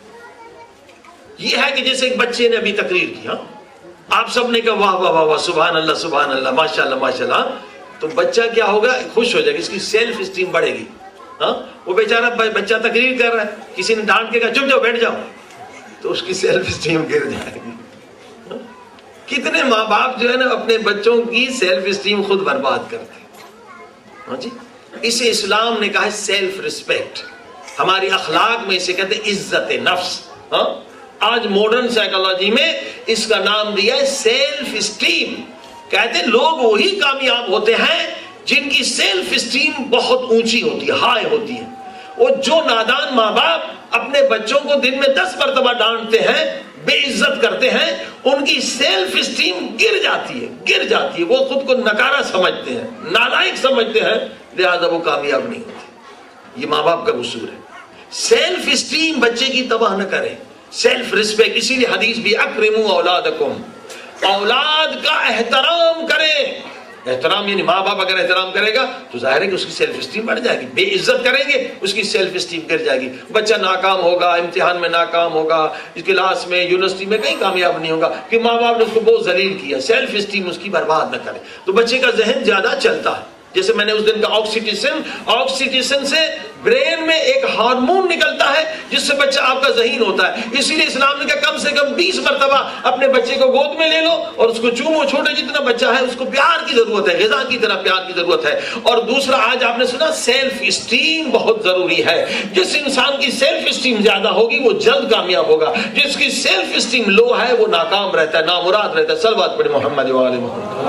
یہ ہے کہ جیسے ایک بچے نے ابھی تقریر کی, ہاں آپ سب نے کہا واہ واہ واہ واہ سبحان اللہ سبحان اللہ ماشاء اللہ ماشاء اللہ, تو بچہ کیا ہوگا؟ خوش ہو جائے گا, اس کی سیلف اسٹیم بڑھے گی. ہاں, وہ بیچارہ بچہ تقریر کر رہا ہے, کسی نے ڈانٹ کے کہا چپ جاؤ بیٹھ جاؤ, تو اس کی سیلف اسٹیم گر جائے گی. کتنے ماں باپ جو ہے نا اپنے بچوں کی سیلف اسٹیم خود برباد کرتے ہیں. ہاں جی, اسے اسلام نے کہا ہے سیلف ریسپیکٹ. ہماری اخلاق میں اسے کہتے ہیں عزت نفس. ہاں, آج ماڈرن سائیکالوجی میں اس کا نام دیا ہے سیلف اسٹیم. کہتے ہیں لوگ وہی کامیاب ہوتے ہیں جن کی سیلف اسٹیم بہت اونچی ہوتی ہے, ہائی ہوتی ہے. وہ جو نادان ماں باپ اپنے بچوں کو دن میں دس مرتبہ ڈانٹتے ہیں, بے عزت کرتے ہیں, ان کی سیلف اسٹیم گر جاتی ہے گر جاتی ہے وہ خود کو نکارا سمجھتے ہیں, نالائق سمجھتے ہیں, لہذا وہ کامیاب نہیں ہوتے. یہ ماں باپ کا قصور ہے. سیلف اسٹیم بچے کی تباہ نہ کریں, سیلف ریسپیکٹ. اسی لیے حدیث بھی اکرموا اولادکم, اولاد کا احترام کریں. احترام یعنی ماں باپ اگر احترام کرے گا تو ظاہر ہے کہ اس کی سیلف اسٹیم بڑھ جائے گی. بے عزت کریں گے اس کی سیلف اسٹیم گر جائے گی. بچہ ناکام ہوگا, امتحان میں ناکام ہوگا, اس کلاس میں یونیورسٹی میں کہیں کامیاب نہیں ہوگا کہ ماں باپ نے اس کو بہت ذلیل کیا. سیلف اسٹیم اس کی برباد نہ کرے تو بچے کا ذہن زیادہ چلتا ہے. جیسے میں نے اس دن کا آکسیٹوسن آکسیٹوسن سے برین میں ایک ہارمون نکلتا ہے جس سے بچہ آپ کا ذہین ہوتا ہے. اسی لیے اسلام نے کہا کم سے کم بیس مرتبہ اپنے بچے کو گود میں لے لو اور اس کو چومو. چھوٹے جتنا بچہ ہے اس کو پیار کی ضرورت ہے, غذا کی طرح پیار کی ضرورت ہے. اور دوسرا, آج آپ نے سنا سیلف اسٹیم بہت ضروری ہے. جس انسان کی سیلف اسٹیم زیادہ ہوگی وہ جلد کامیاب ہوگا. جس کی سیلف اسٹیم لو ہے وہ ناکام رہتا ہے, نامراد رہتا ہے. صلوات پڑھیں محمد و آل محمد.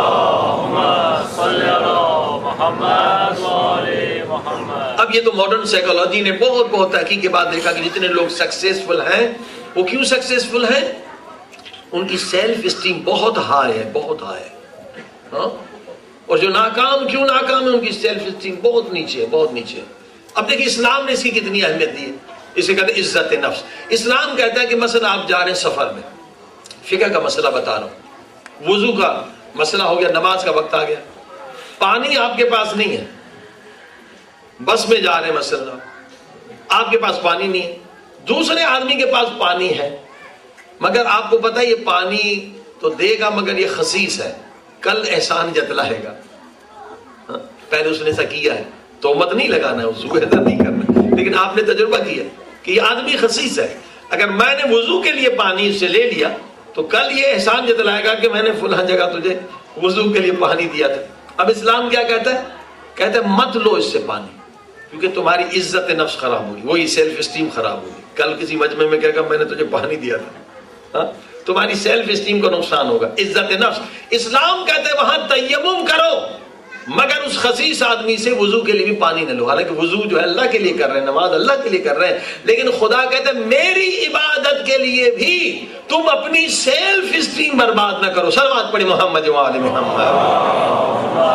اب یہ تو ماڈرن سائیکالوجی نے بہت بہت تحقیق کے بعد دیکھا کہ جتنے لوگ سکسیسفل ہیں وہ کیوں سکسیسفل ہیں؟ ان کی سیلف اسٹیم بہت ہائی ہے, بہت ہائی ہے. ہاں, اور جو ناکام کیوں ناکام ہے؟ ان کی سیلف اسٹیم بہت نیچے ہے, بہت نیچے ہے. اب دیکھیں اسلام نے اس کی کتنی اہمیت دی ہے. اسے کہتے ہیں عزت نفس. اسلام کہتا ہے کہ مثلا آپ جا رہے ہیں سفر میں, فقہ کا مسئلہ بتا رہا ہوں, وضو کا مسئلہ ہو گیا, نماز کا وقت آ گیا, پانی آپ کے پاس نہیں ہے, بس میں جا رہے ہیں مثلا, آپ کے پاس پانی نہیں ہے, دوسرے آدمی کے پاس پانی ہے, مگر آپ کو پتا ہے یہ پانی تو دے گا مگر یہ خسیس ہے, کل احسان جتلائے گا. پہلے اس نے ایسا کیا ہے, تہمت نہیں لگانا ہے, وضو ایسا نہیں کرنا, لیکن آپ نے تجربہ کیا کہ یہ آدمی خسیس ہے, اگر میں نے وضو کے لیے پانی اس سے لے لیا تو کل یہ احسان جتلائے گا کہ میں نے فلاں جگہ تجھے وضو کے لیے پانی دیا تھا. اب اسلام کیا کہتا ہے؟ کہتا ہے مت لو اس سے پانی, کیونکہ تمہاری عزت نفس خراب ہوگی, وہی سیلف اسٹیم خراب ہوگی. کل کسی مجمع میں کہے گا میں نے تجھے پانی دیا تھا, تمہاری سیلف اسٹیم کو نقصان ہوگا, عزت نفس. اسلام کہتے ہیں وہاں تیمم کرو مگر اس خسیس آدمی سے وضو کے لیے بھی پانی نہ لو. حالانکہ وضو جو ہے اللہ کے لیے کر رہے ہیں, نماز اللہ کے لیے کر رہے ہیں, لیکن خدا کہتے ہیں میری عبادت کے لیے بھی تم اپنی سیلف اسٹیم برباد نہ کرو. صلوات پڑھی محمد و آل محمد.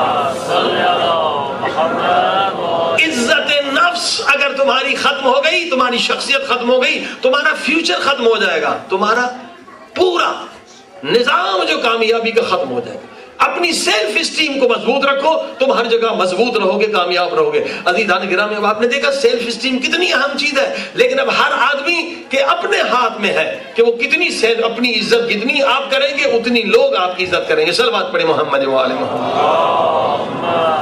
عزت نفس اگر تمہاری ختم ہو گئی, تمہاری شخصیت ختم ہو گئی, تمہارا فیوچر ختم ہو جائے گا, تمہارا پورا نظام جو کامیابی کا ختم ہو جائے گا. اپنی سیلف اسٹیم کو مضبوط رکھو, تم ہر جگہ مضبوط رہو گے, کامیاب رہو گے. عزیزان گرامی, اب آپ نے دیکھا سیلف اسٹیم کتنی اہم چیز ہے, لیکن اب ہر آدمی کے اپنے ہاتھ میں ہے کہ وہ کتنی سیلف, اپنی عزت جتنی آپ کریں گے اتنی لوگ آپ کی عزت کریں گے. صلوات پڑھیں محمد و آل محمد.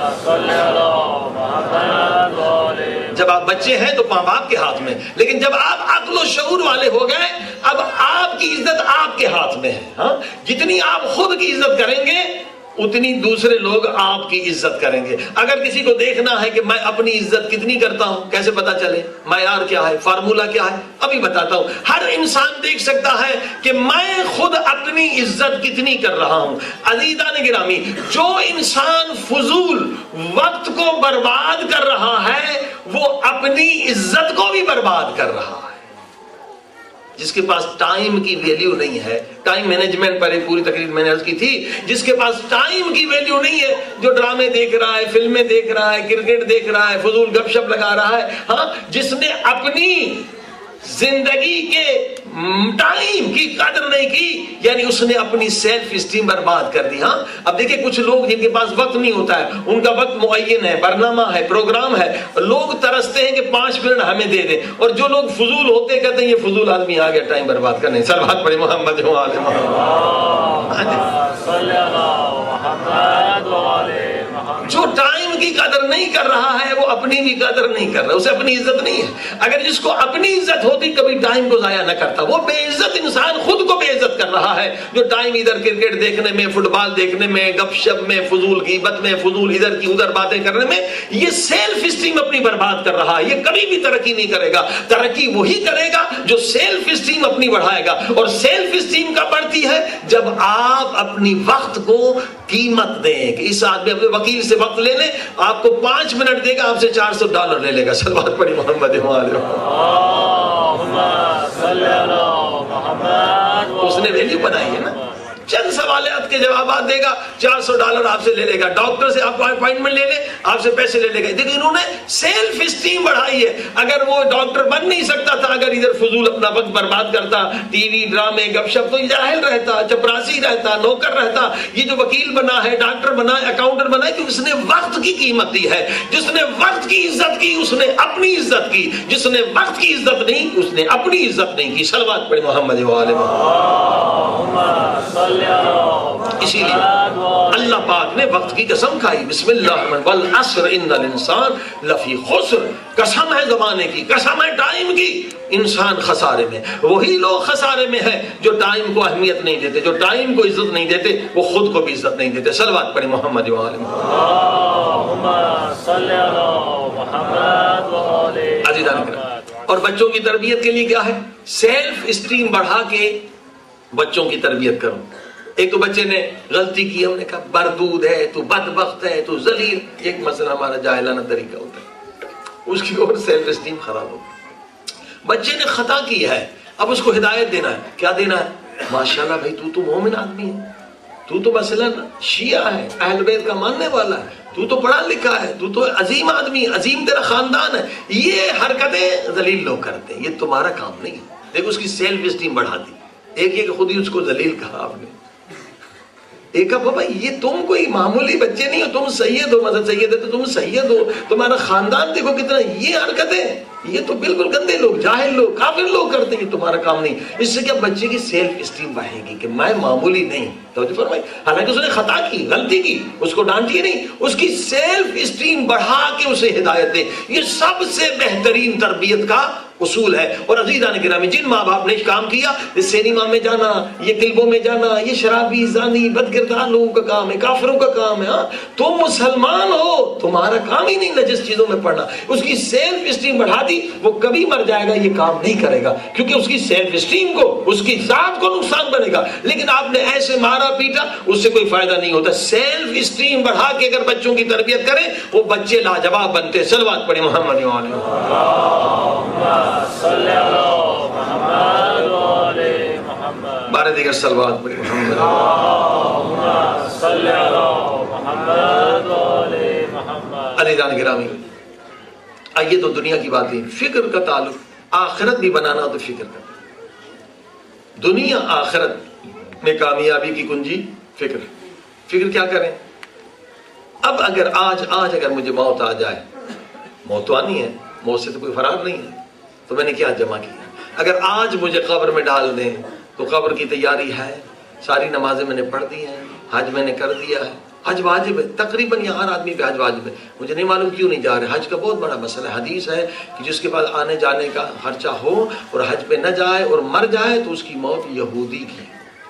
جب آپ بچے ہیں تو ماں باپ کے ہاتھ میں, لیکن جب آپ عقل و شعور والے ہو گئے اب آپ کی عزت آپ کے ہاتھ میں ہے. ہاں, جتنی آپ خود کی عزت کریں گے اتنی دوسرے لوگ آپ کی عزت کریں گے. اگر کسی کو دیکھنا ہے کہ میں اپنی عزت کتنی کرتا ہوں, کیسے پتا چلے؟ معیار کیا ہے, فارمولا کیا ہے؟ ابھی بتاتا ہوں. ہر انسان دیکھ سکتا ہے کہ میں خود اپنی عزت کتنی کر رہا ہوں. عزیزان گرامی, جو انسان فضول وقت کو برباد کر رہا ہے وہ اپنی عزت کو بھی برباد کر رہا ہے. جس کے پاس ٹائم کی ویلیو نہیں ہے, ٹائم مینجمنٹ پر ایک پوری تقریر میں نے عرض کی تھی, جس کے پاس ٹائم کی ویلیو نہیں ہے, جو ڈرامے دیکھ رہا ہے, فلمیں دیکھ رہا ہے, کرکٹ دیکھ رہا ہے, فضول گپ شپ لگا رہا ہے, ہاں, جس نے اپنی زندگی کے ٹائم کی قدر نہیں کی, یعنی اس نے اپنی سیلف اسٹیم برباد کر دی. ہاں, اب دیکھیں کچھ لوگ جن کے پاس وقت نہیں ہوتا ہے, ان کا وقت معین ہے, برنامہ ہے, پروگرام ہے, لوگ ترستے ہیں کہ پانچ منٹ ہمیں دے دیں, اور جو لوگ فضول ہوتے کہتے ہیں یہ فضول آدمی آ گیا ٹائم برباد کرنے. صلوات پڑھیں محمد و آل محمد. جو ٹائم کی قدر نہیں کر رہا ہے وہ اپنی بھی قدر نہیں کر رہا, اسے اپنی عزت نہیں ہے. اگر جس کو اپنی عزت ہوتی کبھی ٹائم کو ضائع نہ کرتا. وہ بے عزت انسان خود کو بے عزت کر رہا ہے جو ٹائم ادھر کرکٹ دیکھنے میں, فٹ بال دیکھنے میں, گپ شپ میں, فضول غیبت میں, فضول ادھر کی ادھر باتیں کرنے میں, یہ سیلف اسٹیم اپنی برباد کر رہا ہے. یہ کبھی بھی ترقی نہیں کرے گا. ترقی وہی کرے گا جو سیلف اسٹیم اپنی بڑھائے گا, اور سیلف اسٹیم کب بڑھتی ہے؟ جب آپ اپنی وقت کو قیمت دیں کہ اس آدمی اپنے وکیل سے وقت لے لیں, آپ کو پانچ منٹ دے گا, آپ سے چار سو ڈالر لے لے گا. صلوات پڑھی محمد و آل محمد. اس نے ویلیو بنائی ہے نا, چند سوالات کے جوابات دے گا, چار سو ڈالر آپ سے لے لے گا. ڈاکٹر سے آپ کو اپوائنٹمنٹ لے لے, آپ سے پیسے لے لے گا. دیکھیں انہوں نے سیلف اسٹیم بڑھائی ہے. اگر وہ ڈاکٹر بن نہیں سکتا تھا, اگر ادھر فضول اپنا وقت برباد کرتا, ٹی وی ڈرامے گپ شپ, تو جاہل رہتا, چپراسی رہتا, نوکر رہتا. یہ جو وکیل بنا ہے, ڈاکٹر بنا ہے, اکاؤنٹنٹ بنا ہے, کہ اس نے وقت کی قیمت دی ہے. جس نے وقت کی عزت کی اس نے اپنی عزت کی, جس نے وقت کی عزت نہیں اس نے اپنی عزت نہیں کی. صلوات پڑھی محمد و آل محمد. اسی لیے اللہ پاک نے وقت کی قسم کھائی، بسم اللہ الرحمن والعصر ان الانسان لفی خسر، قسم ہے زمانے کی، قسم ہے ٹائم کی، انسان خسارے میں۔ وہی لوگ خسارے میں ہیں جو ٹائم کو اہمیت نہیں دیتے، جو ٹائم کو عزت نہیں دیتے، وہ خود کو بھی عزت نہیں دیتے۔ صلوات پڑھیں محمد و آل اللہم صلی علی محمد و آل محمد۔ اور بچوں کی تربیت کے لیے کیا ہے؟ سیلف اسٹیم بڑھا کے بچوں کی تربیت کرو۔ ایک تو بچے نے غلطی کی، ہم نے کہا بردود ہے، تو بدبخت ہے، تو ذلیل، ایک مسئلہ ہمارا جاہلانہ طریقہ ہوتا ہے، اس کی اور سیلف اسٹیم خراب ہوتی ہے۔ بچے نے خطا کی ہے، اب اس کو ہدایت دینا ہے، کیا دینا ہے؟ ماشاءاللہ بھائی تو تو مومن آدمی ہے، تو تو مثلا شیعہ ہے، اہل بیت کا ماننے والا ہے، تو تو پڑھا لکھا ہے، تو تو عظیم آدمی، عظیم تیرا خاندان ہے، یہ حرکتیں ذلیل لوگ کرتے ہیں، یہ تمہارا کام نہیں ہے۔ دیکھو اس کی سیلف اسٹیم بڑھا دی، ایک یہ کہ خود ہی اس کو ذلیل کہا آپ نے، ایک کہا بابا یہ تم کوئی معمولی بچے نہیں ہو، تم سید ہو، مدد سید ہے تو تم سید ہو، تمہارا خاندان دیکھو کتنا، یہ حرکتیں یہ تو بالکل گندے لوگ، جاہل لوگ، کافر لوگ کرتے ہیں، تمہارا کام نہیں۔ اس سے کیا بچے کی سیلف اسٹیم بڑھے گی کہ میں معمولی نہیں، توجہ فرمائی، حالانکہ اس نے خطا کی، غلطی کی، اس کو ڈانٹیے نہیں، اس کی سیلف اسٹیم بڑھا کے اسے ہدایت دے، یہ سب سے بہترین تربیت کا اصول ہے۔ اور عزیزان گرامی، جن ماں باپ نے کام کیا، یہ سینما میں جانا، یہ کلبوں میں جانا، یہ شرابی زانی بدکردار لوگوں کا کام ہے، کافروں کا کام ہے، ہاں تم مسلمان ہو، تمہارا کام ہی نہیں نجس چیزوں میں پڑنا۔ اس کی سیلف اسٹیم بڑھا دی، وہ کبھی مر جائے گا یہ کام نہیں کرے گا، کیونکہ اس کی سیلف اسٹیم کو، اس کی ذات کو نقصان بنے گا۔ لیکن آپ نے ایسے مارا پیٹا، اس سے کوئی فائدہ نہیں ہوتا۔ سیلف اسٹیم بڑھا کے اگر بچوں کی تربیت کریں، وہ بچے لاجواب بنتے۔ صلوات پڑھیں محمد و آل محمد، صلی اللہ محمد و آل محمد، بارہ دیگر صلوات پڑھیں محمد، صلی اللہ محمد و آل محمد۔ عزیزان گرامی، آئیے تو دنیا کی باتیں، فکر کا تعلق، آخرت بھی بنانا ہو تو فکر کریں۔ دنیا آخرت میں کامیابی کی کنجی فکر، فکر کیا کریں؟ اب اگر آج آج اگر مجھے موت آ جائے، موت تو آنی ہے، موت سے تو کوئی فرار نہیں ہے، تو میں نے کیا جمع کیا؟ اگر آج مجھے قبر میں ڈال دیں تو قبر کی تیاری ہے، ساری نمازیں میں نے پڑھ دی ہیں، حج میں نے کر دیا ہے، حج واجب ہے، تقریباً یہ ہر آدمی پہ حج واجب ہے، مجھے نہیں معلوم کیوں نہیں جا رہے۔ حج کا بہت بڑا مسئلہ ہے، حدیث ہے کہ جس کے پاس آنے جانے کا خرچہ ہو اور حج پہ نہ جائے اور مر جائے تو اس کی موت یہودی کی،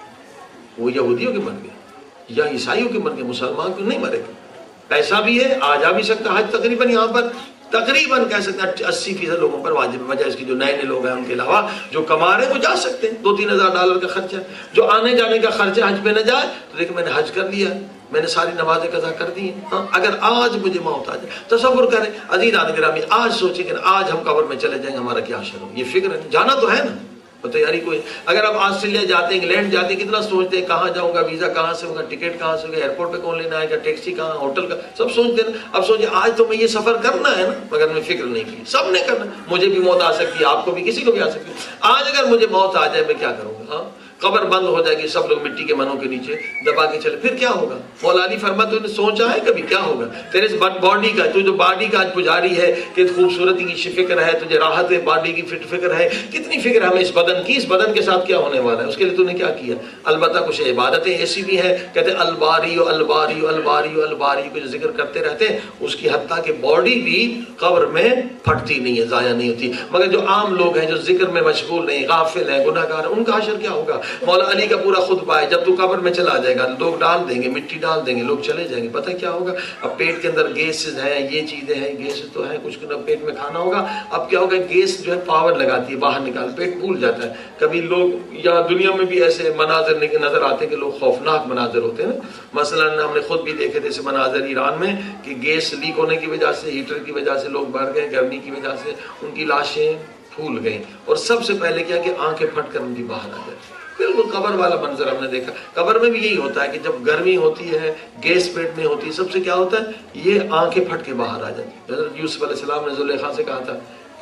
وہ یہودیوں کے مر گئے یا عیسائیوں کے مر گئے، مسلمان کو نہیں مرے گا۔ پیسہ بھی ہے، آ جا بھی سکتا، حج تقریباً یہاں پر تقریباً کہہ سکتے ہیں اسی فیصد لوگوں پر واجب ہے، وجہ اس کی جو نئے نئے لوگ ہیں ان کے علاوہ جو کما رہے ہیں وہ جا سکتے ہیں، دو تین ہزار ڈالر کا خرچہ ہے، جو آنے جانے کا خرچہ حج پہ نہ جائے تو دیکھ میں نے حج کر لیا، میں نے ساری نمازیں قضا کر دی ہیں۔ ہاں اگر آج مجھے موت آ جائے، تصور کریں عزیزان گرامی، آج سوچیں کہ آج ہم قبر میں چلے جائیں ہمارا کیا حشر ہو، یہ فکر ہے، جانا تو ہے نا، تو تیاری کوئی۔ اگر آپ آسٹریلیا جاتے ہیں، انگلینڈ جاتے ہیں، کتنا سوچتے ہیں کہاں جاؤں گا، ویزا کہاں سے ہوگا، ٹکٹ کہاں سے ہوگا، ایئرپورٹ پہ کون لینا آئے گا، ٹیکسی کہاں، ہوٹل کا، سب سوچتے ہیں نا۔ اب سوچیں آج تو میں یہ سفر کرنا ہے نا، مگر میں فکر نہیں کی، سب نے کرنا، مجھے بھی موت آ سکتی ہے، آپ کو بھی، کسی کو بھی آ سکتی ہے۔ آج اگر مجھے موت آ جائے میں کیا کروں گا؟ ہاں قبر بند ہو جائے گی، سب لوگ مٹی کے منوں کے نیچے دبا کے چلے، پھر کیا ہوگا؟ مولا علی فرماتے تو نے سوچا ہے کبھی کیا ہوگا تیرے اس باڈی کا، تو جو باڈی کا آج پجاری ہے کہ خوبصورتی کی فکر ہے، تجھے راحت ہے، باڈی کی فٹ فکر ہے، کتنی فکر ہمیں اس بدن کی، اس بدن کے ساتھ کیا ہونے والا ہے، اس کے لیے تو نے کیا کیا؟ البتہ کچھ عبادتیں ایسی بھی ہیں، کہتے ہیں الباری و الباری و الباری و الباری کو جو ذکر کرتے رہتے ہیں، اس کی حتیٰ کہ باڈی بھی قبر میں پھٹتی نہیں ہے، ضائع نہیں ہوتی۔ مگر جو عام لوگ ہیں جو ذکر میں مشغول نہیں، غافل ہیں، گناہ گار ہیں، ان کا حشر کیا ہوگا؟ مولا علی کا پورا خطبہ ہے، جب تو قبر میں چلا جائے گا لوگ ڈال دیں گے، مٹی ڈال دیں گے، لوگ چلے جائیں گے، پتہ کیا ہوگا؟ اب پیٹ کے اندر گیسز ہیں، یہ چیزیں ہیں، گیس تو ہے، کچھ پیٹ میں کھانا ہوگا، اب کیا ہوگا؟ گیس جو ہے پاور لگاتی ہے، باہر نکال، پیٹ پھول جاتا ہے۔ کبھی لوگ یا دنیا میں بھی ایسے مناظر نظر آتے ہیں کہ لوگ خوفناک مناظر ہوتے ہیں نا، مثلا ہم نے خود بھی دیکھے تھے ایسے مناظر ایران میں کہ گیس لیک ہونے کی وجہ سے، ہیٹر کی وجہ سے لوگ مر گئے، گرمی کی وجہ سے ان کی لاشیں پھول گئیں، اور سب سے پہلے کیا کہ آنکھیں پھٹ کر ان کی باہر آ جائے۔ بالکل قبر والا منظر ہم نے دیکھا، قبر میں بھی یہی ہوتا ہے کہ جب گرمی ہوتی ہے، گیس پیٹ میں ہوتی ہے، سب سے کیا ہوتا ہے؟ یہ آنکھیں پھٹ کے باہر آ جاتی ہیں۔ حضرت یوسف علیہ السلام نے زلیخا سے کہا تھا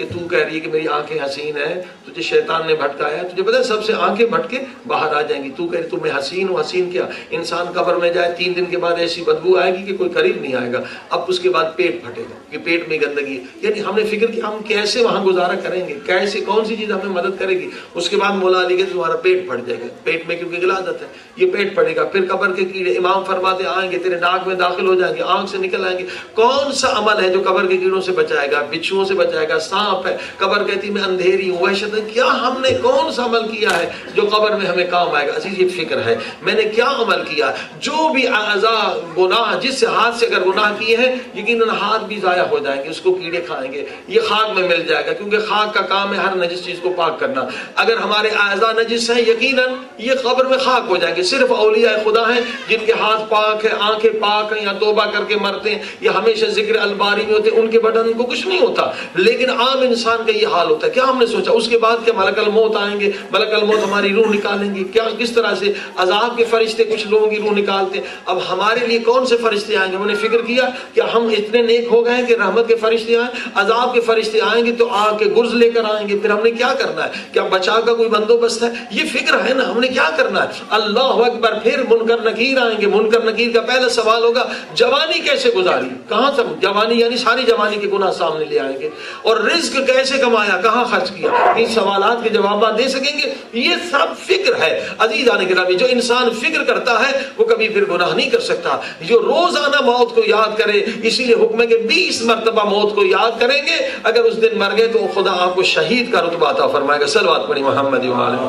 کہ تو کہہ رہی ہے کہ میری آنکھیں حسین ہیں، تجھے شیطان نے بھٹکایا ہے، تجھے پتہ ہے سب سے آنکھیں بھٹکے باہر آ جائیں گی، تو کہہ رہی تو میں حسین ہوں، حسین کیا؟ انسان قبر میں جائے تین دن کے بعد ایسی بدبو آئے گی کہ کوئی قریب نہیں آئے گا، اب اس کے بعد پیٹ پھٹے گا کہ پیٹ میں گندگی، یعنی ہم نے فکر کیا ہم کیسے وہاں گزارا کریں گے، کیسے کون سی چیز ہمیں مدد کرے گی؟ اس کے بعد مولا علی کہ تمہارا پیٹ پھٹ جائے گا، پیٹ میں کیونکہ غلاظت ہے یہ پیٹ پھٹے گا، پھر قبر کے کیڑے امام فرماتے آئیں گے تیرے ناک میں داخل ہو جائیں گے، آنکھ سے نکل آئیں گے، کون سا عمل ہے جو قبر کے کیڑوں سے بچائے گا؟ بچھوؤں سے بچائے گا، سانپ ہے، قبر کہتی میں اندھیری ہوں، وحشت ہے، کیا ہم نے کون سا عمل کیا ہے جو قبر میں ہمیں کام آئے گا؟ عزیز یہ فکر ہے میں نے کیا عمل کیا، جو بھی اعضاء گناہ جس سے ہاتھ سے اگر گناہ کیے ہیں یقیناً ہاتھ بھی ضائع ہو جائیں گے، اس کو کیڑے کھائیں گے، یہ خاک میں مل جائے گا، کیونکہ خاک کا کام ہے ہر نجس چیز کو پاک کرنا، اگر ہمارے اعضاء نجس ہیں یقیناً یہ قبر میں خاک ہو جائیں گے، صرف اولیاء خدا ہیں جن کے ہاتھ پاک ہیں، آنکھیں پاک ہیں، یا توبہ کر کے مرتے ہیں یا ہمیشہ ذکر الباری میں ہوتے ہیں، ان کے بدن کو کچھ نہیں ہوتا، لیکن عام انسان کا یہ حال ہوتا ہے۔ کیا ہم نے سوچا اس کے بعد کیا ملک الموت آئیں گے، ملک الموت ہماری روح نکالیں گے؟ کیا کس طرح سے عذاب کے فرشتے کچھ لوگوں کی روح نکالتے ہیں، اب ہمارے لیے کون سے فرشتے آئیں گے؟ ہم نے فکر کیا کہ ہم اتنے نیک ہو گئے ہیں کہ رحمت کے فرشتے آئیں، عذاب کے فرشتے آئیں گے تو آگ کے گرز لے کر آئیں گے، پھر ہم نے کیا کرنا ہے؟ کیا بچا کا کوئی بندوبست ہے؟ یہ فکر ہے نا، ہم نے کیا کرنا ہے؟ اللہ اکبر، پھر منکر نکیر آئیں گے، منکر نکیر کا پہلا سوال ہوگا جوانی کیسے گزاری، کہاں سے جوانی یعنی ساری جوانی کے گناہ سامنے لے آئیں گے، اور رزق کیسے کمایا، کہاں خرچ کیا، ان سوالات کے جوابات دے سکیں گے؟ یہ سب فکر ہے عزیزان گرامی، جو انسان فکر کرتا ہے وہ کبھی پھر گناہ نہیں کر سکتا، جو روزانہ موت کو یاد کرے، اسی لیے حکم ہے کہ بیس مرتبہ موت کو یاد کریں گے، اگر اس دن مر گئے تو خدا آپ کو شہید کا رتبہ عطا فرمائے گا۔ صلوات پڑھی محمد و آل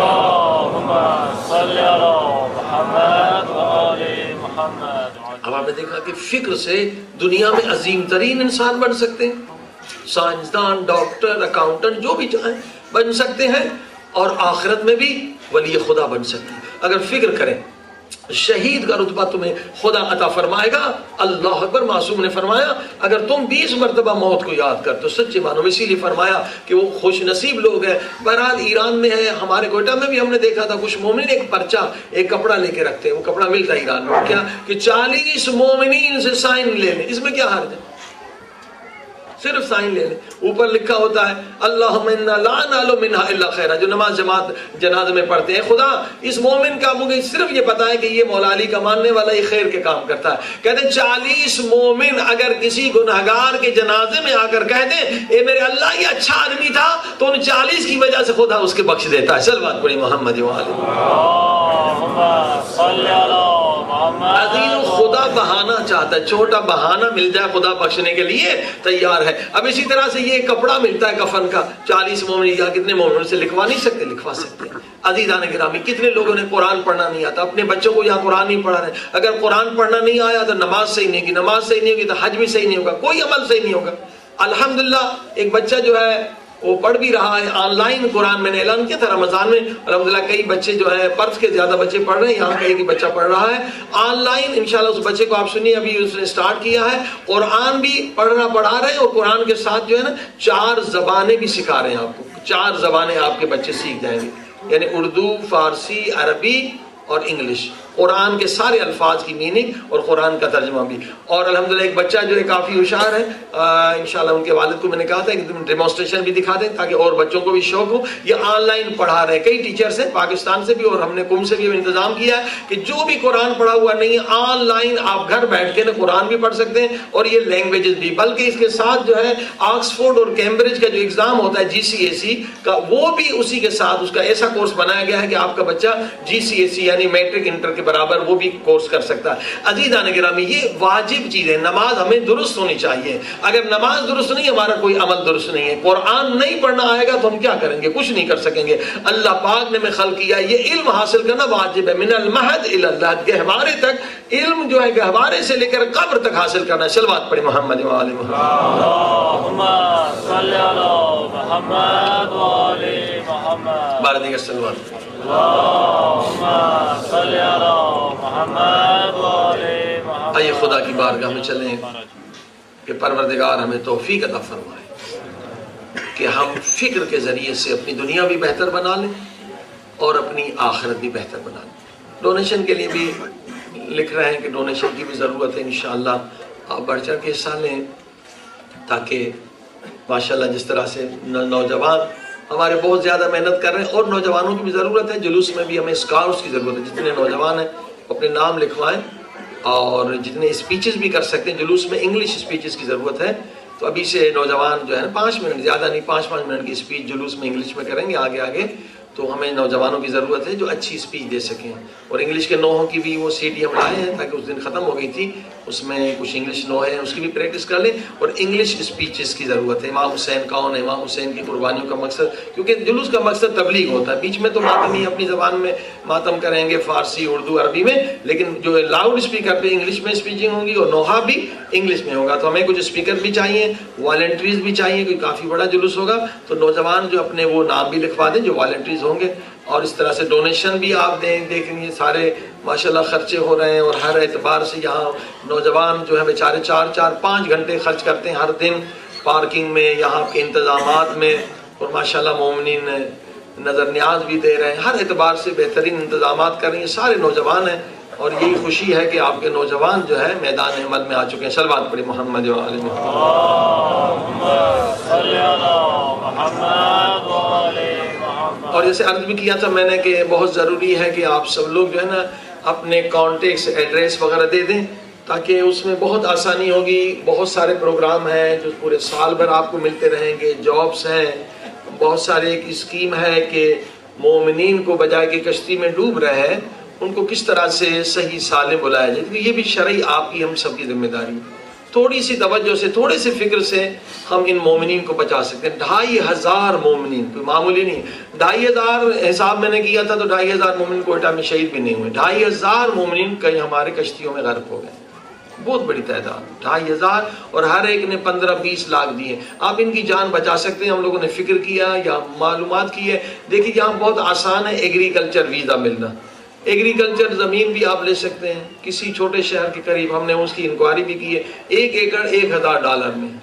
محمد۔ اب آپ نے دیکھا کہ فکر سے دنیا میں عظیم ترین انسان بن سکتے ہیں، سائنسدان، ڈاکٹر، اکاؤنٹنٹ، جو بھی چاہیں بن سکتے ہیں، اور آخرت میں بھی ولی خدا بن سکتے ہیں اگر فکر کریں۔ شہید کا رتبہ تمہیں خدا عطا فرمائے گا۔ اللہ اکبر، معصوم نے فرمایا اگر تم بیس مرتبہ موت کو یاد کر تو سچے مانو، اسی لیے فرمایا کہ وہ خوش نصیب لوگ ہیں۔ بہرحال ایران میں ہے، ہمارے کوئٹہ میں بھی ہم نے دیکھا تھا کچھ مومن ایک پرچہ، ایک کپڑا لے کے رکھتے ہیں، وہ کپڑا ملتا ہے ایران میں، کیا کہ چالیس مومنین سے سائن لے لیں، اس میں کیا حرج ہے؟ صرف سائن لے لیں، اوپر لکھا ہوتا ہے اللہم انا لا نعلم منہا الا خیرا، جو نماز جماعت جنازے میں پڑھتے ہیں، خدا اس مومن کا مجھے صرف یہ پتا ہے کہ یہ مولا علی کا ماننے والا، یہ خیر کے کام کرتا ہے۔ کہتے ہیں چالیس مومن اگر کسی گنہگار کے جنازے میں آ کر کہہ دیں اے میرے اللہ یہ اچھا آدمی تھا، تو ان چالیس کی وجہ سے خدا اس کے بخش دیتا ہے۔ صلوات پڑھی محمد و آل عزیز، خدا بہانہ چاہتا ہے، چھوٹا بہانہ مل جائے خدا بخشنے کے لیے تیار ہے۔ اب اسی طرح سے یہ کپڑا ملتا ہے کفن کا، چالیس مومن یا کتنے مومن سے لکھوا نہیں سکتے؟ لکھوا سکتے ہیں۔ عزیزان گرامی، کتنے لوگوں نے قرآن پڑھنا نہیں آتا، اپنے بچوں کو یہاں قرآن نہیں پڑھا رہے، اگر قرآن پڑھنا نہیں آیا تو نماز صحیح نہیں ہوگی، نماز صحیح نہیں ہوگی تو حج بھی صحیح نہیں ہوگا، کوئی عمل صحیح نہیں ہوگا۔ الحمدللہ ایک بچہ جو ہے وہ پڑھ بھی رہا ہے آن لائن قرآن، میں نے اعلان کیا تھا رمضان میں، الحمدللہ کئی بچے جو ہے پرس کے زیادہ بچے پڑھ رہے ہیں، یہاں کا ایک ہی بچہ پڑھ رہا ہے آن لائن، انشاءاللہ اس بچے کو آپ سنیے، ابھی اس نے سٹارٹ کیا ہے، قرآن بھی پڑھنا پڑھا رہے ہیں، اور قرآن کے ساتھ جو ہے نا چار زبانیں بھی سکھا رہے ہیں آپ کو، چار زبانیں آپ کے بچے سیکھ جائیں گے، یعنی اردو، فارسی، عربی اور انگلش، قرآن کے سارے الفاظ کی میننگ اور قرآن کا ترجمہ بھی۔ اور الحمدللہ ایک بچہ جو ہے کافی ہوشیار ہے، انشاءاللہ ان کے والد کو میں نے کہا تھا کہ تم ڈیمونسٹریشن بھی دکھا دیں تاکہ اور بچوں کو بھی شوق ہو، یہ آن لائن پڑھا رہے ہیں، کئی ٹیچرز ہیں پاکستان سے بھی، اور ہم نے کم سے بھی انتظام کیا ہے کہ جو بھی قرآن پڑھا ہوا نہیں ہے آن لائن آپ گھر بیٹھ کے نا قرآن بھی پڑھ سکتے ہیں، اور یہ لینگویجز بھی، بلکہ اس کے ساتھ جو ہے آکسفورڈ اور کیمبرج کا جو ایگزام ہوتا ہے جی سی اے سی کا، وہ بھی اسی کے ساتھ اس کا ایسا کورس بنایا گیا ہے کہ آپ کا بچہ جی سی اے سی یعنی میٹرک انٹر کے برابر وہ بھی کورس کر سکتا ہے۔ عزیزان گرامی، یہ واجب چیز ہے، نماز ہمیں درست ہونی چاہیے، اگر نماز درست نہیں ہمارا کوئی عمل درست نہیں ہے، قرآن نہیں پڑھنا آئے گا تو ہم کیا کریں گے؟ کچھ نہیں کر سکیں گے۔ اللہ پاک نے ہمیں خلق کیا، یہ علم حاصل کرنا واجب ہے، من المہد الی اللحد، گہوارے تک علم جو ہے گہوارے سے لے کر قبر تک حاصل کرنا ہے۔ صلوات پڑھی محمد و آل محمد۔ اللہم صلی علی محمد و آل محمد۔ بارہ دیگر صلوات۔ اللہم صلی علی محمد و آل محمد۔ آئیے خدا کی بارگاہ میں چلیں کہ پروردگار ہمیں توفیق عطا فرمائے کہ ہم فکر کے ذریعے سے اپنی دنیا بھی بہتر بنا لیں اور اپنی آخرت بھی بہتر بنا لیں۔ ڈونیشن کے لیے بھی لکھ رہے ہیں کہ ڈونیشن کی بھی ضرورت ہے، انشاءاللہ آپ بڑھ چڑھ کے حصہ لیں تاکہ ماشاءاللہ جس طرح سے نوجوان ہمارے بہت زیادہ محنت کر رہے ہیں، اور نوجوانوں کی بھی ضرورت ہے، جلوس میں بھی ہمیں اسکارس کی ضرورت ہے، جتنے نوجوان ہیں اپنے نام لکھوائیں، اور جتنے اسپیچز بھی کر سکتے ہیں جلوس میں، انگلش اسپیچز کی ضرورت ہے، تو ابھی سے نوجوان جو ہے نا پانچ منٹ، زیادہ نہیں، پانچ پانچ منٹ کی اسپیچ جلوس میں انگلش میں کریں گے آگے آگے، تو ہمیں نوجوانوں کی ضرورت ہے جو اچھی اسپیچ دے سکیں، اور انگلش کے نوحوں کی بھی وہ سی ڈی ہم لائے ہیں تاکہ اس دن ختم ہو گئی تھی، اس میں کچھ انگلش نوح ہیں اس کی بھی پریکٹس کر لیں، اور انگلش اسپیچز کی ضرورت ہے، امام حسین کون ہے، امام حسین کی قربانیوں کا مقصد، کیونکہ جلوس کا مقصد تبلیغ ہوتا ہے، بیچ میں تو ماتم ہی اپنی زبان میں ماتم کریں گے، فارسی، اردو، عربی میں، لیکن جو لاؤڈ اسپیکر پہ انگلش میں اسپیچنگ ہوگی اور نوحہ بھی انگلش میں ہوگا، تو ہمیں کچھ اسپیکر بھی چاہیے، والنٹریز بھی چاہیے، کوئی کافی بڑا جلوس ہوگا تو نوجوان جو اپنے وہ نام بھی لکھوا دیں جو والنٹریز ہوں گے، اور اس طرح سے ڈونیشن بھی آپ دیں، دیکھیں گے سارے ماشاءاللہ خرچے ہو رہے ہیں، اور ہر اعتبار سے یہاں نوجوان جو ہے بیچارے چار چار پانچ گھنٹے خرچ کرتے ہیں ہر دن پارکنگ میں، یہاں کے انتظامات میں، اور ماشاءاللہ مومنین نظر نیاز بھی دے رہے ہیں، ہر اعتبار سے بہترین انتظامات کر رہے ہیں، سارے نوجوان ہیں، اور یہی خوشی ہے کہ آپ کے نوجوان جو ہے میدان عمل میں آ چکے ہیں۔ صلوات پڑھی محمد و آل محمد۔ اور جیسے عرض بھی کیا تھا میں نے کہ بہت ضروری ہے کہ آپ سب لوگ جو ہے نا اپنے کانٹیکٹس ایڈریس وغیرہ دے دیں، تاکہ اس میں بہت آسانی ہوگی، بہت سارے پروگرام ہیں جو پورے سال بھر آپ کو ملتے رہیں گے، جابس ہیں، بہت سارے ایک اسکیم ہے کہ مومنین کو بجائے کہ کشتی میں ڈوب رہے ہیں ان کو کس طرح سے صحیح سالم بلایا جائے، کیونکہ یہ بھی شرعی آپ کی ہم سب کی ذمہ داری ہے، تھوڑی سی توجہ سے، تھوڑے سے فکر سے ہم ان مومنین کو بچا سکتے ہیں۔ ڈھائی ہزار مومنین، کوئی معمولی نہیں، ڈھائی ہزار حساب میں نے کیا تھا تو ڈھائی ہزار مومنین کوئٹہ میں شہید بھی نہیں ہوئے، ڈھائی ہزار مومنین کئی ہمارے کشتیوں میں غرق ہو گئے، بہت بڑی تعداد، ڈھائی ہزار، اور ہر ایک نے پندرہ بیس لاکھ دیے، آپ ان کی جان بچا سکتے ہیں۔ ہم لوگوں نے فکر کیا یا معلومات کی ہے، دیکھیے یہاں بہت آسان ہے ایگریکلچر ویزا ملنا، ایگریکلچر زمین بھی آپ لے سکتے ہیں کسی چھوٹے شہر کے قریب، ہم نے اس کی انکوائری بھی کی ہے، ایک ایکڑ ایک ہزار ڈالر میں،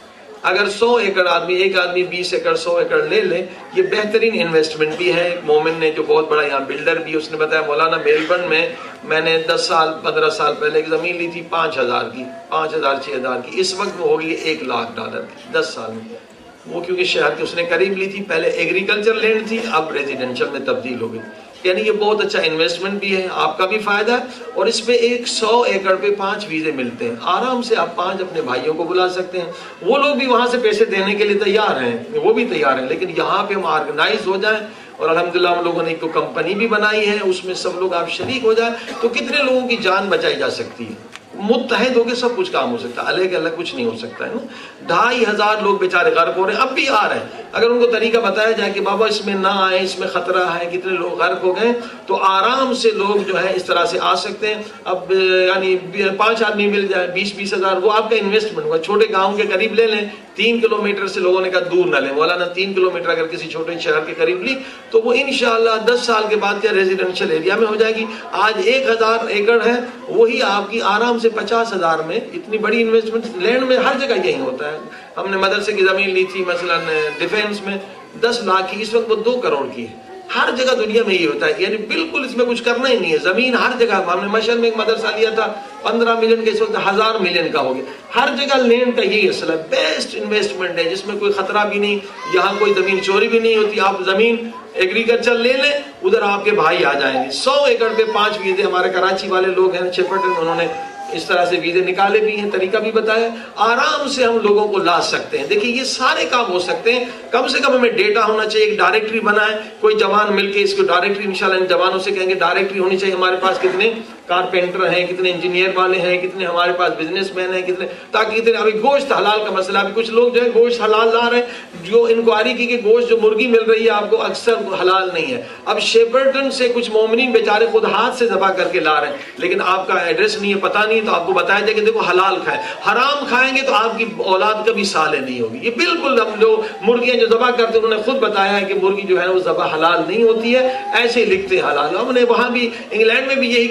اگر سو ایکڑ آدمی ایک آدمی بیس ایکڑ سو ایکڑ لے لے، یہ بہترین انویسٹمنٹ بھی ہے۔ ایک مومن نے جو بہت بڑا یہاں بلڈر بھی، اس نے بتایا مولانا میلبرن میں میں نے دس سال پندرہ سال پہلے ایک زمین لی تھی پانچ ہزار کی، پانچ ہزار چھ ہزار کی، اس وقت وہ ہوگی ایک لاکھ ڈالر کی دس سال میں، وہ کیونکہ شہر کے اس نے قریب لی تھی، پہلے ایگریکلچر لینڈ تھی اب ریزیڈینشل میں تبدیل ہو گئی، یعنی یہ بہت اچھا انویسٹمنٹ بھی ہے، آپ کا بھی فائدہ ہے، اور اس پہ ایک سو ایکڑ پہ پانچ ویزے ملتے ہیں، آرام سے آپ پانچ اپنے بھائیوں کو بلا سکتے ہیں، وہ لوگ بھی وہاں سے پیسے دینے کے لیے تیار ہیں، وہ بھی تیار ہیں، لیکن یہاں پہ ہم آرگنائز ہو جائیں، اور الحمدللہ ہم لوگوں نے ایک کمپنی بھی بنائی ہے، اس میں سب لوگ آپ شریک ہو جائیں تو کتنے لوگوں کی جان بچائی جا سکتی ہے، متحد ہو کے سب کچھ کام ہو سکتا ہے، الگ الگ کچھ نہیں ہو سکتا ہے نا۔ ڈھائی ہزار لوگ بیچارے غرق ہو رہے ہیں، اب بھی آ رہے ہیں، اگر ان کو طریقہ بتایا جائے کہ بابا اس میں نہ آئے، اس میں خطرہ ہے، کتنے لوگ غرق ہو گئے، تو آرام سے لوگ جو ہے اس طرح سے آ سکتے ہیں۔ اب یعنی پانچ آدمی مل جائے بیس بیس ہزار، وہ آپ کا انویسٹمنٹ ہوا، چھوٹے گاؤں کے قریب لے لیں، تین کلو میٹر سے لوگوں نے کہا دور نہ لیں، مولانا تین کلو میٹر اگر کسی چھوٹے شہر کے قریب لی تو وہ انشاءاللہ دس سال کے بعد کیا ریزیڈینشل ایریا میں ہو جائے گی۔ آج ایک ہزار ایکڑ ہے، وہی آپ کی آرام سے پچاس ہزار میں، اتنی بڑی انویسٹمنٹ لینڈ میں ہر جگہ یہی ہوتا ہے۔ ہم نے مدرسے کی زمین لی تھی مثلا ڈیفینس میں دس لاکھ کی، اس وقت وہ دو کروڑ کی ہے، ہر جگہ دنیا میں یہ ہوتا ہے، یعنی بالکل اس میں کچھ کرنا ہی نہیں ہے، زمین ہر جگہ۔ ہم نے مشہد میں ایک مدرسہ لیا تھا پندرہ ملین کے، اس وقت ہزار ملین کا ہو گیا، ہر جگہ لینڈ کا یہی اصل ہے، بیسٹ انویسٹمنٹ ہے جس میں کوئی خطرہ بھی نہیں، یہاں کوئی زمین چوری بھی نہیں ہوتی، آپ زمین ایگریکلچر لے لیں، ادھر آپ کے بھائی آ جائیں گے۔ سو ایکڑ پہ پانچ ویزے، ہمارے کراچی والے لوگ ہیں چھپٹ، انہوں نے اس طرح سے ویزے نکالے بھی ہیں، طریقہ بھی بتایا، آرام سے ہم لوگوں کو لا سکتے ہیں۔ دیکھیں یہ سارے کام ہو سکتے ہیں، کم سے کم ہمیں ڈیٹا ہونا چاہیے، ایک ڈائریکٹری بنائیں، کوئی جوان مل کے اس کو ڈائریکٹری، انشاءاللہ ان جوانوں سے کہیں گے ڈائریکٹری ہونی چاہیے، ہمارے پاس کتنے کارپینٹر ہیں، کتنے انجینئر والے ہیں، کتنے ہمارے پاس بزنس مین ہیں، کتنے، تاکہ اتنے ابھی گوشت حلال کا مسئلہ، ابھی کچھ لوگ جو ہے گوشت حلال لا رہے ہیں، جو انکوائری کی کہ گوشت جو مرغی مل رہی ہے آپ کو اکثر حلال نہیں ہے، اب شیپرٹن سے کچھ مومنین بیچارے خود ہاتھ سے ذبح کر کے لا رہے ہیں، لیکن آپ کا ایڈریس نہیں ہے، پتہ نہیں، تو آپ کو بتایا جائے کہ دیکھو حلال کھائیں، حرام کھائیں گے تو آپ کی اولاد کبھی صالح نہیں ہوگی۔ یہ بالکل ہم جو مرغیاں جو ذبح کرتے ہیں انہوں نے خود بتایا ہے کہ مرغی جو ہے وہ ذبح حلال نہیں ہوتی ہے، ایسے ہی لکھتے ہیں حلال۔ ہم نے وہاں بھی انگلینڈ میں بھی یہی کیا تھا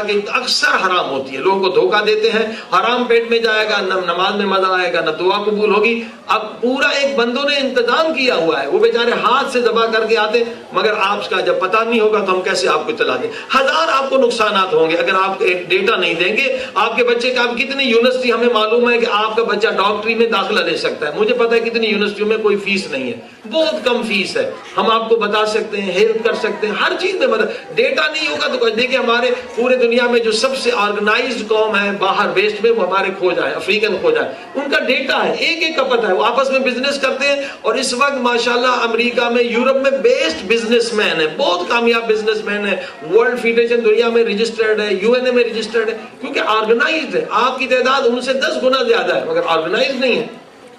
کہ اکثر حرام ہوتی ہے، لوگوں کو دھوکہ دیتے ہیں، حرام پیٹ میں جائے گا، نہ نماز میں مزہ آئے گا، نہ دعا قبول ہوگی۔ اب پورا ایک بندوں نے انتظام کیا ہوا ہے، وہ بیچارے ہاتھ سے دبا کر کے آتے، مگر آپ کا جب پتہ نہیں ہوگا تو ہم کیسے آپ کو اطلاع دیں؟ ہزار آپ کو نقصانات ہوں گے اگر آپ ایک ڈیٹا نہیں دیں گے۔ آپ کے بچے کا آپ کتنی یونیورسٹی، ہمیں معلوم ہے کہ آپ کا بچہ ڈاکٹری میں داخلہ لے سکتا ہے، مجھے پتا ہے کتنی یونیورسٹیوں میں کوئی فیس نہیں ہے، بہت کم فیس ہے، ہم آپ کو بتا سکتے ہیں، ہیلپ کر سکتے ہیں، ہر چیز میں مدد۔ ڈیٹا نہیں ہوگا تو دیکھیں ہمارے پورے دنیا میں جو سب سے آرگنائزڈ قوم ہے باہر ویسٹ میں، وہ ہمارے کھوجا ہے، افریقن کھوجا ہے، ان کا ڈیٹا ہے، ایک ایک کا پتہ ہے، وہ آپس میں بزنس کرتے ہیں، اور اس وقت ماشاءاللہ امریکہ میں، یورپ میں بیسٹ بزنس مین ہے، بہت کامیاب بزنس مین ہے، ورلڈ فیڈریشن دنیا میں رجسٹرڈ ہے، یو این اے میں رجسٹرڈ ہے، کیونکہ آرگنائزڈ ہے۔ آپ کی تعداد ان سے دس گنا زیادہ ہے مگر آرگنائزڈ نہیں ہے۔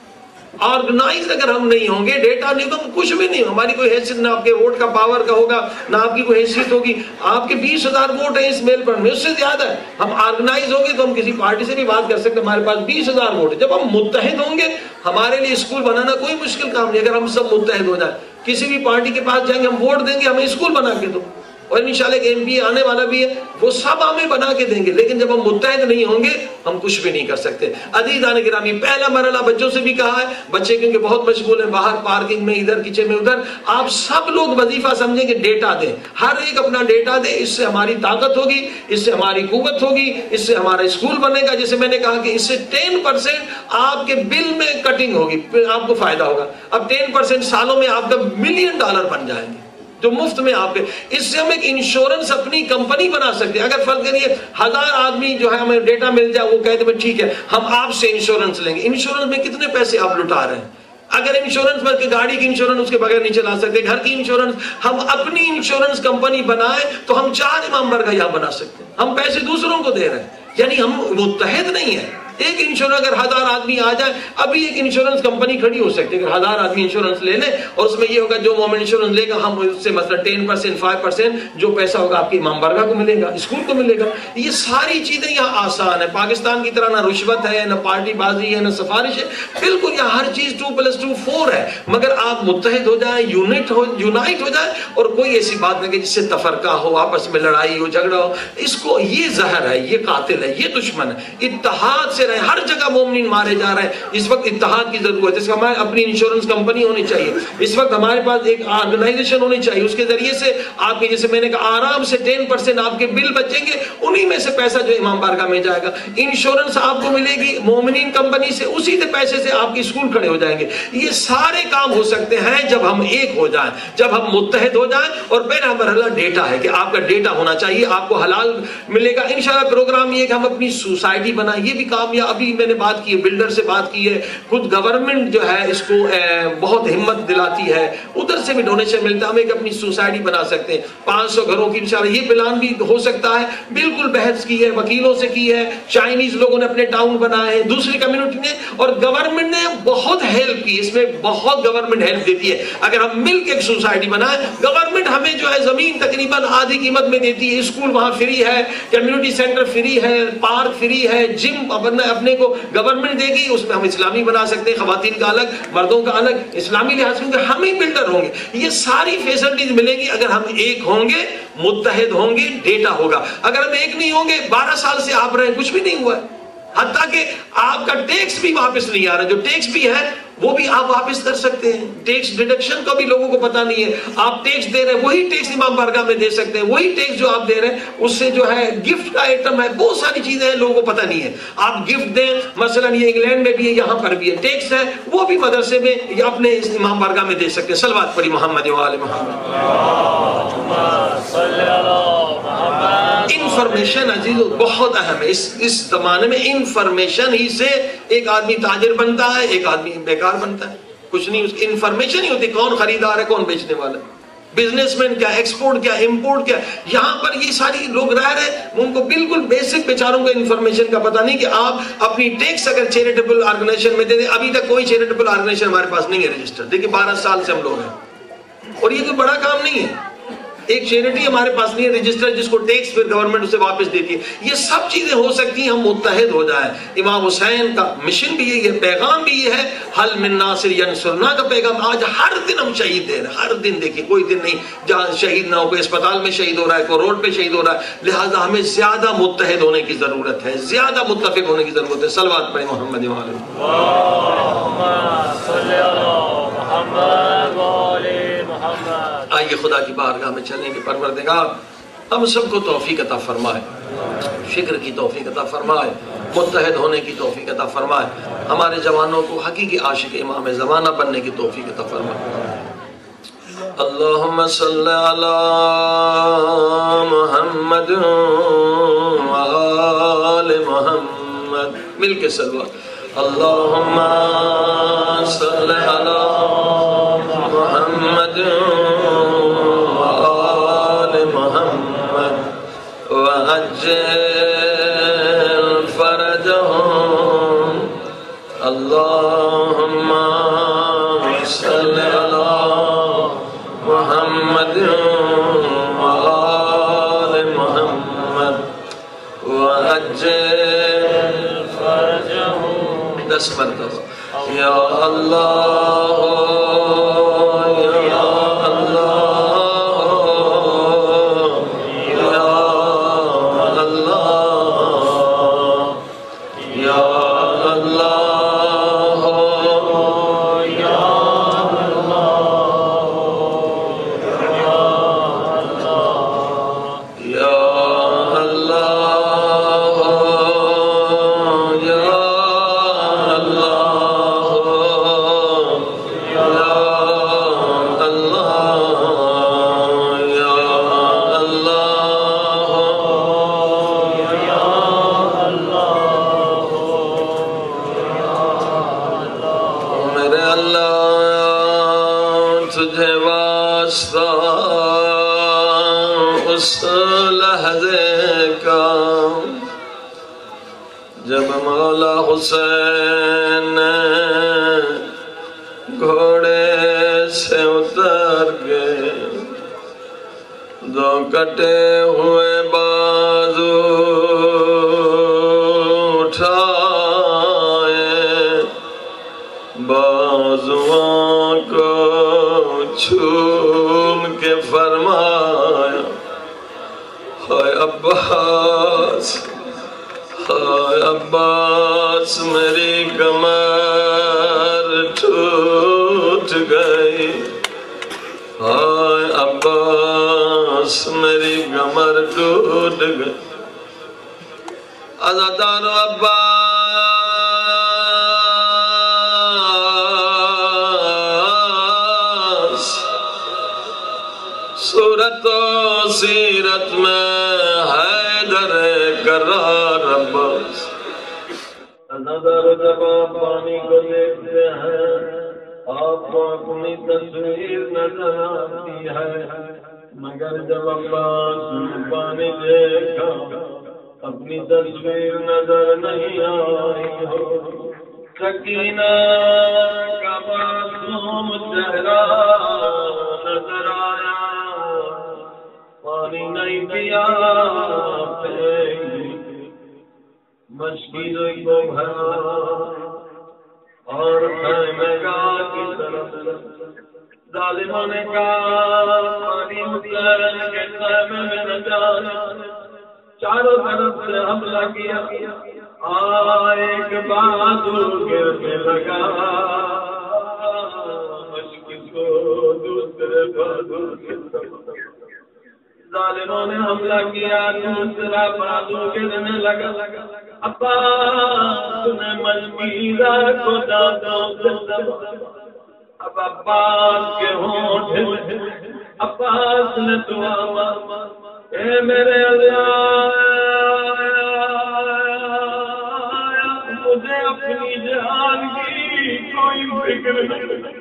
آرگنائز اگر ہم نہیں ہوں گے، ڈیٹا نہیں تو ہم کچھ بھی نہیں، ہماری کوئی حیثیت نہ آپ کے ووٹ کا پاور کا ہوگا، نہ آپ کی کوئی حیثیت ہوگی۔ آپ کے بیس ہزار ووٹ ہیں اس میل پر میں، اس سے زیادہ ہے۔ ہم آرگنائز ہوں گے تو ہم کسی پارٹی سے بھی بات کر سکتے ہیں، ہمارے پاس بیس ہزار ووٹ ہے۔ جب ہم متحد ہوں گے، ہمارے لیے اسکول بنانا کوئی مشکل کام نہیں، اگر ہم سب متحد ہو جائیں۔ کسی بھی پارٹی کے پاس جائیں گے، ہم ووٹ دیں گے، ہمیں اسکول بنا کے دو، اور انشاءاللہ ایک ایم پی آنے والا بھی ہے، وہ سب ہمیں بنا کے دیں گے، لیکن جب ہم متحد نہیں ہوں گے ہم کچھ بھی نہیں کر سکتے۔ عزیزان گرامی، پہلا مرحلہ بچوں سے بھی کہا ہے، بچے کیونکہ بہت مشغول ہیں باہر پارکنگ میں، ادھر کچن میں، ادھر، آپ سب لوگ وظیفہ سمجھیں کہ ڈیٹا دیں، ہر ایک اپنا ڈیٹا دے، اس سے ہماری طاقت ہوگی، اس سے ہماری قوت ہوگی، اس سے ہمارا اسکول بنے گا۔ جیسے میں نے کہا کہ اس سے ٹین پرسینٹ آپ کے بل میں کٹنگ ہوگی، پھر آپ کو فائدہ ہوگا۔ اب ٹین پرسینٹ سالوں میں آپ کا ملین ڈالر بن جائیں گے جو مفت میں آپ کے، اس سے ہم ایک انشورنس اپنی کمپنی بنا سکتے ہیں۔ اگر فرض کریے ہزار آدمی جو ہے ہمیں ڈیٹا مل جائے، وہ کہتے ہیں ٹھیک ہے ہم آپ سے انشورنس لیں گے، انشورنس میں کتنے پیسے آپ لٹا رہے ہیں؟ اگر انشورنس میں گاڑی کی انشورنس اس کے بغیر نہیں چلا سکتے، گھر کی انشورنس، ہم اپنی انشورنس کمپنی بنائیں تو ہم چار امام برگاہ یہاں بنا سکتے ہیں، ہم پیسے دوسروں کو دے رہے ہیں، یعنی ہم متحد نہیں ہیں۔ ایک انشورنس اگر ہزار آدمی آ جائے، ابھی ایک انشورنس کمپنی کھڑی ہو سکتی ہے، اگر ہزار آدمی انشورنس لے لیں، اور اس میں یہ ہوگا جو مومن انشورنس لے گا ہم اس سے مثلا ٹین پرسینٹ فائیو پرسینٹ جو پیسہ ہوگا آپ کی امام برگاہ کو ملے گا، اسکول کو ملے گا۔ یہ ساری چیزیں یہاں آسان ہے، پاکستان کی طرح نہ رشوت ہے، نہ پارٹی بازی ہے، نہ سفارش ہے، بالکل یہاں ہر چیز ٹو پلس ٹو فور ہے، مگر آپ متحد ہو جائیں، یونٹ ہو یونائٹ ہو جائیں، اور کوئی ایسی بات نہیں کہ جس سے تفرقہ ہو، آپس میں لڑائی ہو، جھگڑا ہو، اس کو، یہ زہر ہے، یہ قاتل ہے، یہ دشمن ہے۔ اتحاد سے رہیں، ہر جگہ مومنین مارے جا رہے ہیں، اس وقت اتحاد کی ضرورت ہے۔ اس کا ہماری اپنی انشورنس کمپنی ہونی چاہیے، اس وقت ہمارے پاس ایک آرگنائزیشن ہونی چاہیے، اس کے ذریعے سے آپ کے، جیسے میں نے کہا، آرام سے ٹین پرسینٹ آپ کے بل بچیں گے، انہی میں سے پیسہ جو امام بارگاہ میں جائے گا، انشورنس آپ کو ملے گی مومنین کمپنی سے، اسی سے پیسے سے آپ کے اسکول کھڑے ہو جائیں گے۔ یہ سارے کام ہو سکتے ہیں جب ہم ایک ہو جائیں، جب ہم متحد ہو جائیں۔ اور پہلا مرحلہ ڈیٹا ہے کہ آپ کا ڈیٹا ہونا چاہیے، آپ کو حلال ملے گا انشاءاللہ۔ پروگرام یہ کہ ہم اپنی سوسائٹی بنائیں، یہ بھی کامیاب، ابھی میں نے بات کی ہے، بلڈر سے بات کی ہے، خود گورنمنٹ جو ہے اس کو بہت ہمت دلاتی ہے، ادھر سے بھی ڈونیشن ملتا ہے، ہم ایک اپنی سوسائٹی بنا سکتے ہیں پانچ سو گھروں کی انشاءاللہ۔ یہ پلان بھی ہو سکتا ہے، بالکل بحث کی ہے، وکیلوں سے کی ہے، چائنیز لوگوں نے اپنے ٹاؤن بنائے ہیں، دوسری کمیونٹی نے، اور گورنمنٹ نے بہت ہیلپ کی، اس میں بہت گورنمنٹ ہیلپ دیتی ہے۔ اگر ہم مل کے ایک سوسائٹی بنائیں، گورنمنٹ ہمیں جو ہے زمین تقریباً آدھی قیمت میں دیتی ہے، اسکول وہاں فری ہے، کمیونٹی سینٹر فری ہے، پارک فری ہے، جم اپنے کو گورنمنٹ دے گی، اس میں ہم اسلامی بنا سکتے ہیں، خواتین کا الگ، مردوں کا الگ، اسلامی لحاظ سے ہم ہی بلڈر ہوں گے۔ یہ ساری فیسلٹیز ملیں گی اگر ہم ایک ہوں گے، متحد ہوں گے، ڈیٹا ہوگا۔ اگر ہم ایک نہیں ہوں گے، بارہ سال سے آپ رہے کچھ بھی نہیں ہوا ہے، حتیٰ کہ آپ کا ٹیکس بھی واپس نہیں آ رہا، جو ٹیکس بھی ہے وہ بھی آپ واپس کر سکتے ہیں، ٹیکس ڈیڈکشن کا بھی لوگوں کو پتہ نہیں ہے، آپ ٹیکس دے رہے ہیں، وہی ٹیکس امام بارگاہ میں دے سکتے ہیں، وہی ٹیکس جو آپ دے رہے ہیں اس سے جو ہے گفٹ کا آئٹم ہے، بہت ساری چیزیں ہیں لوگوں کو پتہ نہیں ہے، آپ گفٹ دیں، مثلا یہ انگلینڈ میں بھی ہے، یہاں پر بھی ہے، ٹیکس ہے، وہ بھی مدرسے میں یا اپنے امام بارگاہ میں دے سکتے ہیں۔ صلوات پڑھی محمد و آل محمد۔ انفارمیشن عزیزو بہت اہم ہے، اس اس زمانے میں انفارمیشن ہی سے ایک آدمی تاجر بنتا ہے، ایک آدمی بیکار بنتا ہے، کچھ نہیں، اس کی انفارمیشن ہی ہوتی، کون خریدار ہے، کون بیچنے والا ہے، بزنس مین کیا، ایکسپورٹ کیا، امپورٹ کیا۔ یہاں پر یہ ساری لوگ رہ رہے ہیں، ان کو بالکل بیسک بیچاروں کو انفارمیشن کا پتہ نہیں کہ آپ اپنی ٹیکس اگر چیریٹیبل آرگنائزیشن میں دے دیں، ابھی تک کوئی چیریٹیبل آرگنائزیشن ہمارے پاس نہیں ہے رجسٹر، دیکھیں بارہ سال سے ہم لوگ ہیں، اور یہ کوئی بڑا کام نہیں ہے، ایک چیریٹی ہمارے پاس نہیں ہے رجسٹر جس کو ٹیکس پھر گورنمنٹ اسے واپس دیتی ہے. یہ سب چیزیں ہو سکتی ہیں, ہم متحد ہو جائیں. امام حسین کا مشن بھی یہی ہے, پیغام بھی یہ ہے, حل من ناصر ینصرنا کا پیغام. آج ہر دن ہم شہید دے رہے ہیں, ہر دن. دیکھیں کوئی دن نہیں جہاں شہید نہ ہو, کوئی اسپتال میں شہید ہو رہا ہے, کوئی روڈ پہ شہید ہو رہا ہے. لہٰذا ہمیں زیادہ متحد ہونے کی ضرورت ہے, زیادہ متفق ہونے کی ضرورت ہے. صلوات پڑھیں محمد و آلہ محمد. آئیے خدا کی بارگاہ میں چلیں کہ پروردگار ہم سب کو توفیق عطا فرمائے, فکر کی توفیق عطا فرمائے, متحد ہونے کی توفیق عطا فرمائے. ہمارے جوانوں کو حقیقی عاشق امام زمانہ بننے کی توفیق عطا فرمائے. اللہم صلی علی محمد وآل محمد. مل کے صلوات. اللہم صلی علی محمد وآل محمد وعجل فرجهم. اللہم صلی علی محمد وآل محمد وعجل فرجهم. دس مرتبہ یا اللہ یا اللہ یا اللہ یا اللہ یا جب مولا حسین گھوڑے سے اتر گئے, دو کٹے ہوئے بازو اٹھائے, بازوؤں کو چھوم کے فرمایا ہائے عباس, ہائے عباس میری کمر ٹوٹ گئی, ہائے عباس میری کمر ٹوٹ گئی. عزادار عباس صورت و سیرت میں حیدر کرار عباس. نظر جب آپ پانی کو دیکھتے ہیں آپ کو اپنی تصویر نظر آتی ہے, مگر جب عباس نے پانی دیکھا اپنی تصویر نظر نہیں آئی ہو. سکینہ کا معصوم چہرہ نظر آیا, پانی نہیں پیا, مشکل کو بھرا اور خیمہ گاہ کی طرف. ظالموں نے کہا پانی حسین کے خیمے میں نہ جانا, چاروں طرف سے حملہ کیا. ایک بازو گرنے لگا, مشکل کو دوسرے بازو کی طرف. ظالموں نے حملہ کیا, دوسرا بازو گرنے لگا. عباس نے مشکیزہ کو دادوں سے دبا. اب عباس کے ہونٹ عباس نے دعا مانگا, اے میرے اللہ مجھے اپنی جان کی کوئی فکر نہیں.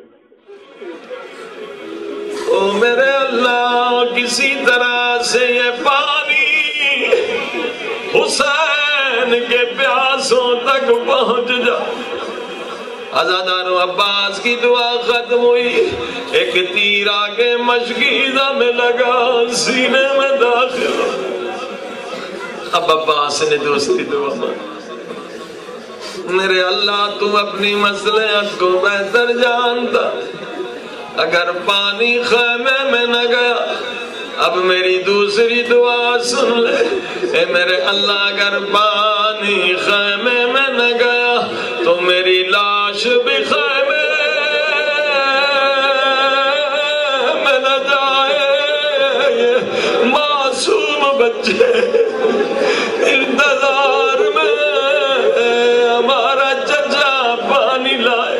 او میرے اللہ کسی طرح سے یہ پانی حسین کے پیاسوں تک پہنچ جا. عزاداروں عباس کی دعا ختم ہوئی، ایک تیر آگے مشکیزہ میں لگا، سینے میں داخل ہو۔ اب عباس نے دوسری دعا مانگی، میرے اللہ تو اپنی مصلحت کو بہتر جانتا، اگر پانی خیمے میں نہ گیا، اب میری دوسری دعا سن لے، اے میرے اللہ اگر پانی خیمے میں نہ گیا تو میری لاش بھی خیمے میں نہ جائے، معصوم بچے انتظار میں ہمارا چچا پانی لائے۔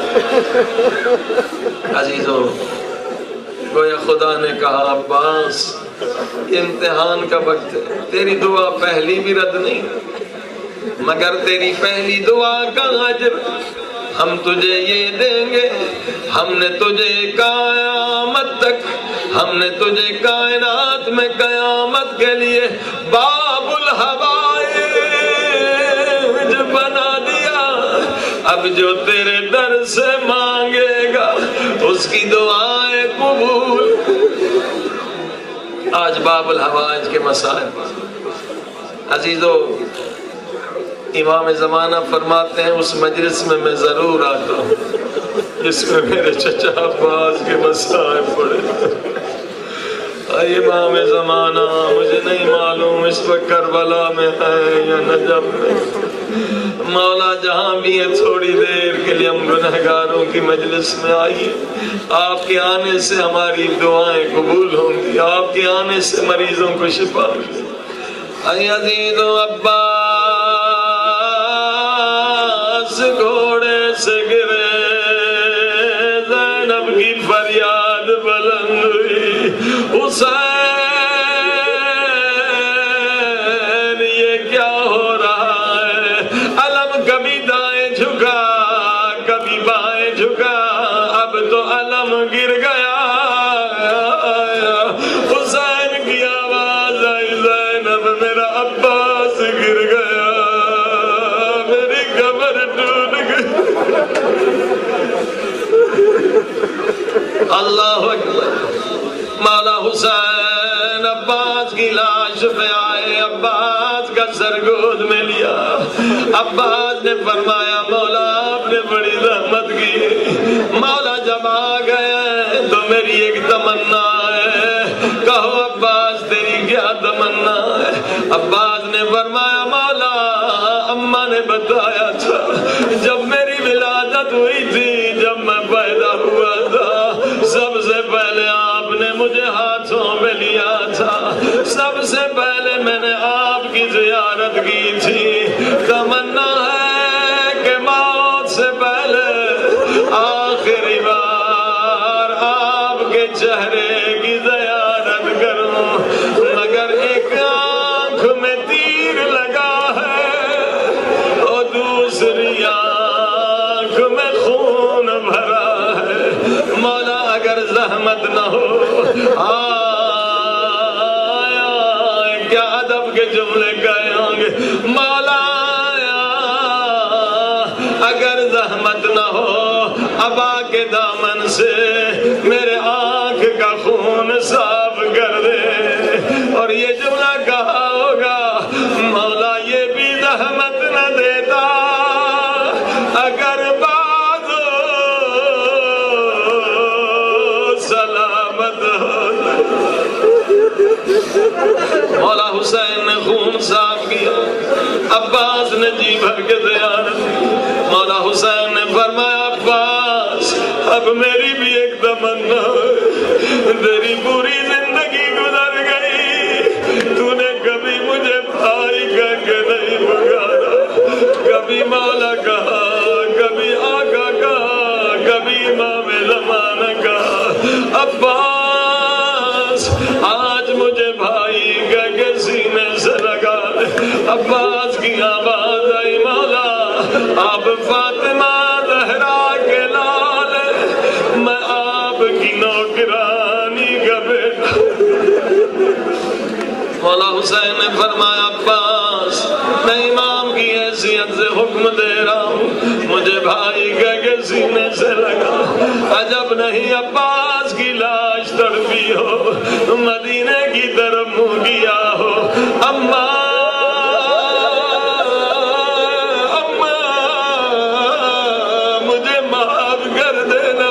عزیزوں، گویا خدا نے کہا عباس امتحان کا وقت ہے، تیری دعا پہلی بھی رد نہیں، مگر تیری پہلی دعا کا اجر ہم تجھے یہ دیں گے، ہم نے تجھے قیامت تک، ہم نے تجھے کائنات میں قیامت کے لیے باب الحوائج بنا دیا، اب جو تیرے در سے مانگے گا اس کی دعائیں قبول۔ آج باب الحوائج کے مسائل، عزیزو امام زمانہ فرماتے ہیں اس مجلس میں میں ضرور آتا ہوں جس میں میرے چچا عباس کے مسائل پڑے۔ اے امام زمانہ، مجھے نہیں معلوم اس وقت کربلا میں ہے یا نجف میں، مولا جہاں بھی ہے تھوڑی دیر کے لیے ہم گنہگاروں کی مجلس میں آئیے، آپ کے آنے سے ہماری دعائیں قبول ہوں گی، آپ کے آنے سے مریضوں کو شفا ملے۔ اے عزیز و عباس گھوڑے سے گرے، زینب کی فریاد بلند ہوئی، حسین یہ کیا ہو رہا ہے؟ علم کبھی دائیں جھکا کبھی بائیں جھکا، اب تو علم گر گیا۔ حسین کی آواز آئی، زینب میرا عباس گر گیا، میری قبر ٹوٹ گئی۔ اللہ اکبر۔ مولا حسین عباس کی لاش پہ آئے، عباس کا سر گود میں لیا، عباس نے فرمایا مولا آپ نے بڑی زحمت کی، مولا جب آ گئے تو میری ایک تمنا ہے، کہو عباس تیری کیا تمنا ہے؟ عباس نے فرمایا مولا اماں نے بتایا تھا جب میری ولادت ہوئی تھی، جب میں پیدا ہوا تھا، سب سے پہلے آپ نے مجھے ہاتھوں میں لیا تھا، سب سے پہلے میں نے آپ کی زیارت کی تھی، تمنا ہے کہ موت سے پہلے آخری بار آپ کے چہرے کی زیارت کروں، مگر ایک آنکھ میں تیر لگا ہے اور دوسری آنکھ میں خون بھرا ہے، مولا اگر زحمت نہ ہو، آیا کیا ادب کے جملے گئے ہوں گے، مولا اگر زحمت نہ ہو، ابا کے دامن سے میرے آنکھ کا خون صاف کر دے، اور یہ جملہ کہا ہوگا مولا یہ بھی زحمت نہ دیتا، اگر بعد سلامت ہوتا۔ مولا حسین نے خون صاف کیا، عباس نے جی بھر کے زیارت کی، مولا حسین نے فرمایا عباس اب میری بھی ایک تمنا ہے، تیری پوری زندگی گزر گئی، تو نے کبھی مجھے بھائی کہہ کے نہیں پکارا، کبھی مولا کہا، کبھی آقا کہا، کبھی امام زمانہ کہا، عباس آج مجھے بھائی کہہ کے سینے سے لگا دے۔ عباس کی آواز آئی مولا آپ فاطمہ زہرا کے لال، میں آپ کی نوکرانی کا بیٹا۔ مولا حسین نے فرمایا عباس میں امام کی حیثیت سے حکم حکم دے رہا ہوں مجھے بھائی کہہ کے سینے سے لگا عجب نہیں عباس کی لاش تڑپی ہو مدینے کی طرف منہ کیا ہو اماں اماں مجھے معاف کر دینا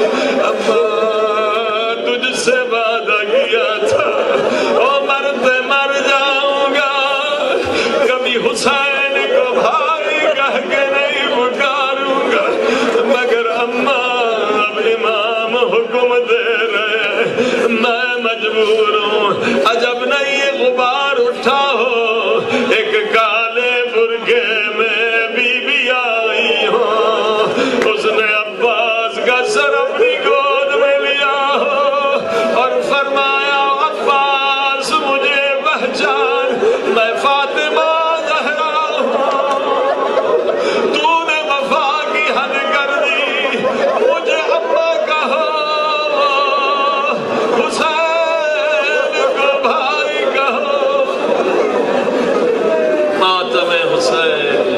اماں تجھ سے وعدہ کیا تھا او مرتے مر جاؤں گا کبھی حسین کو بھائی کہہ کے نہیں پکاروں گا مگر اماں اب امام حکم دے رہے میں مجبور ہوں عجب نہیں یہ غبار اٹھا ہو ایک کالے برقعے میں بی بی آئی ہو اس نے عباس کا سر اپنی گود میں لیا ہو اور فرمایا عباس مجھے پہچان میں فاطمہ زہرا ہوں تو نے وفا کی حد کر دی مجھے اماں کہو حسین کو بھائی کہو ماتم حسین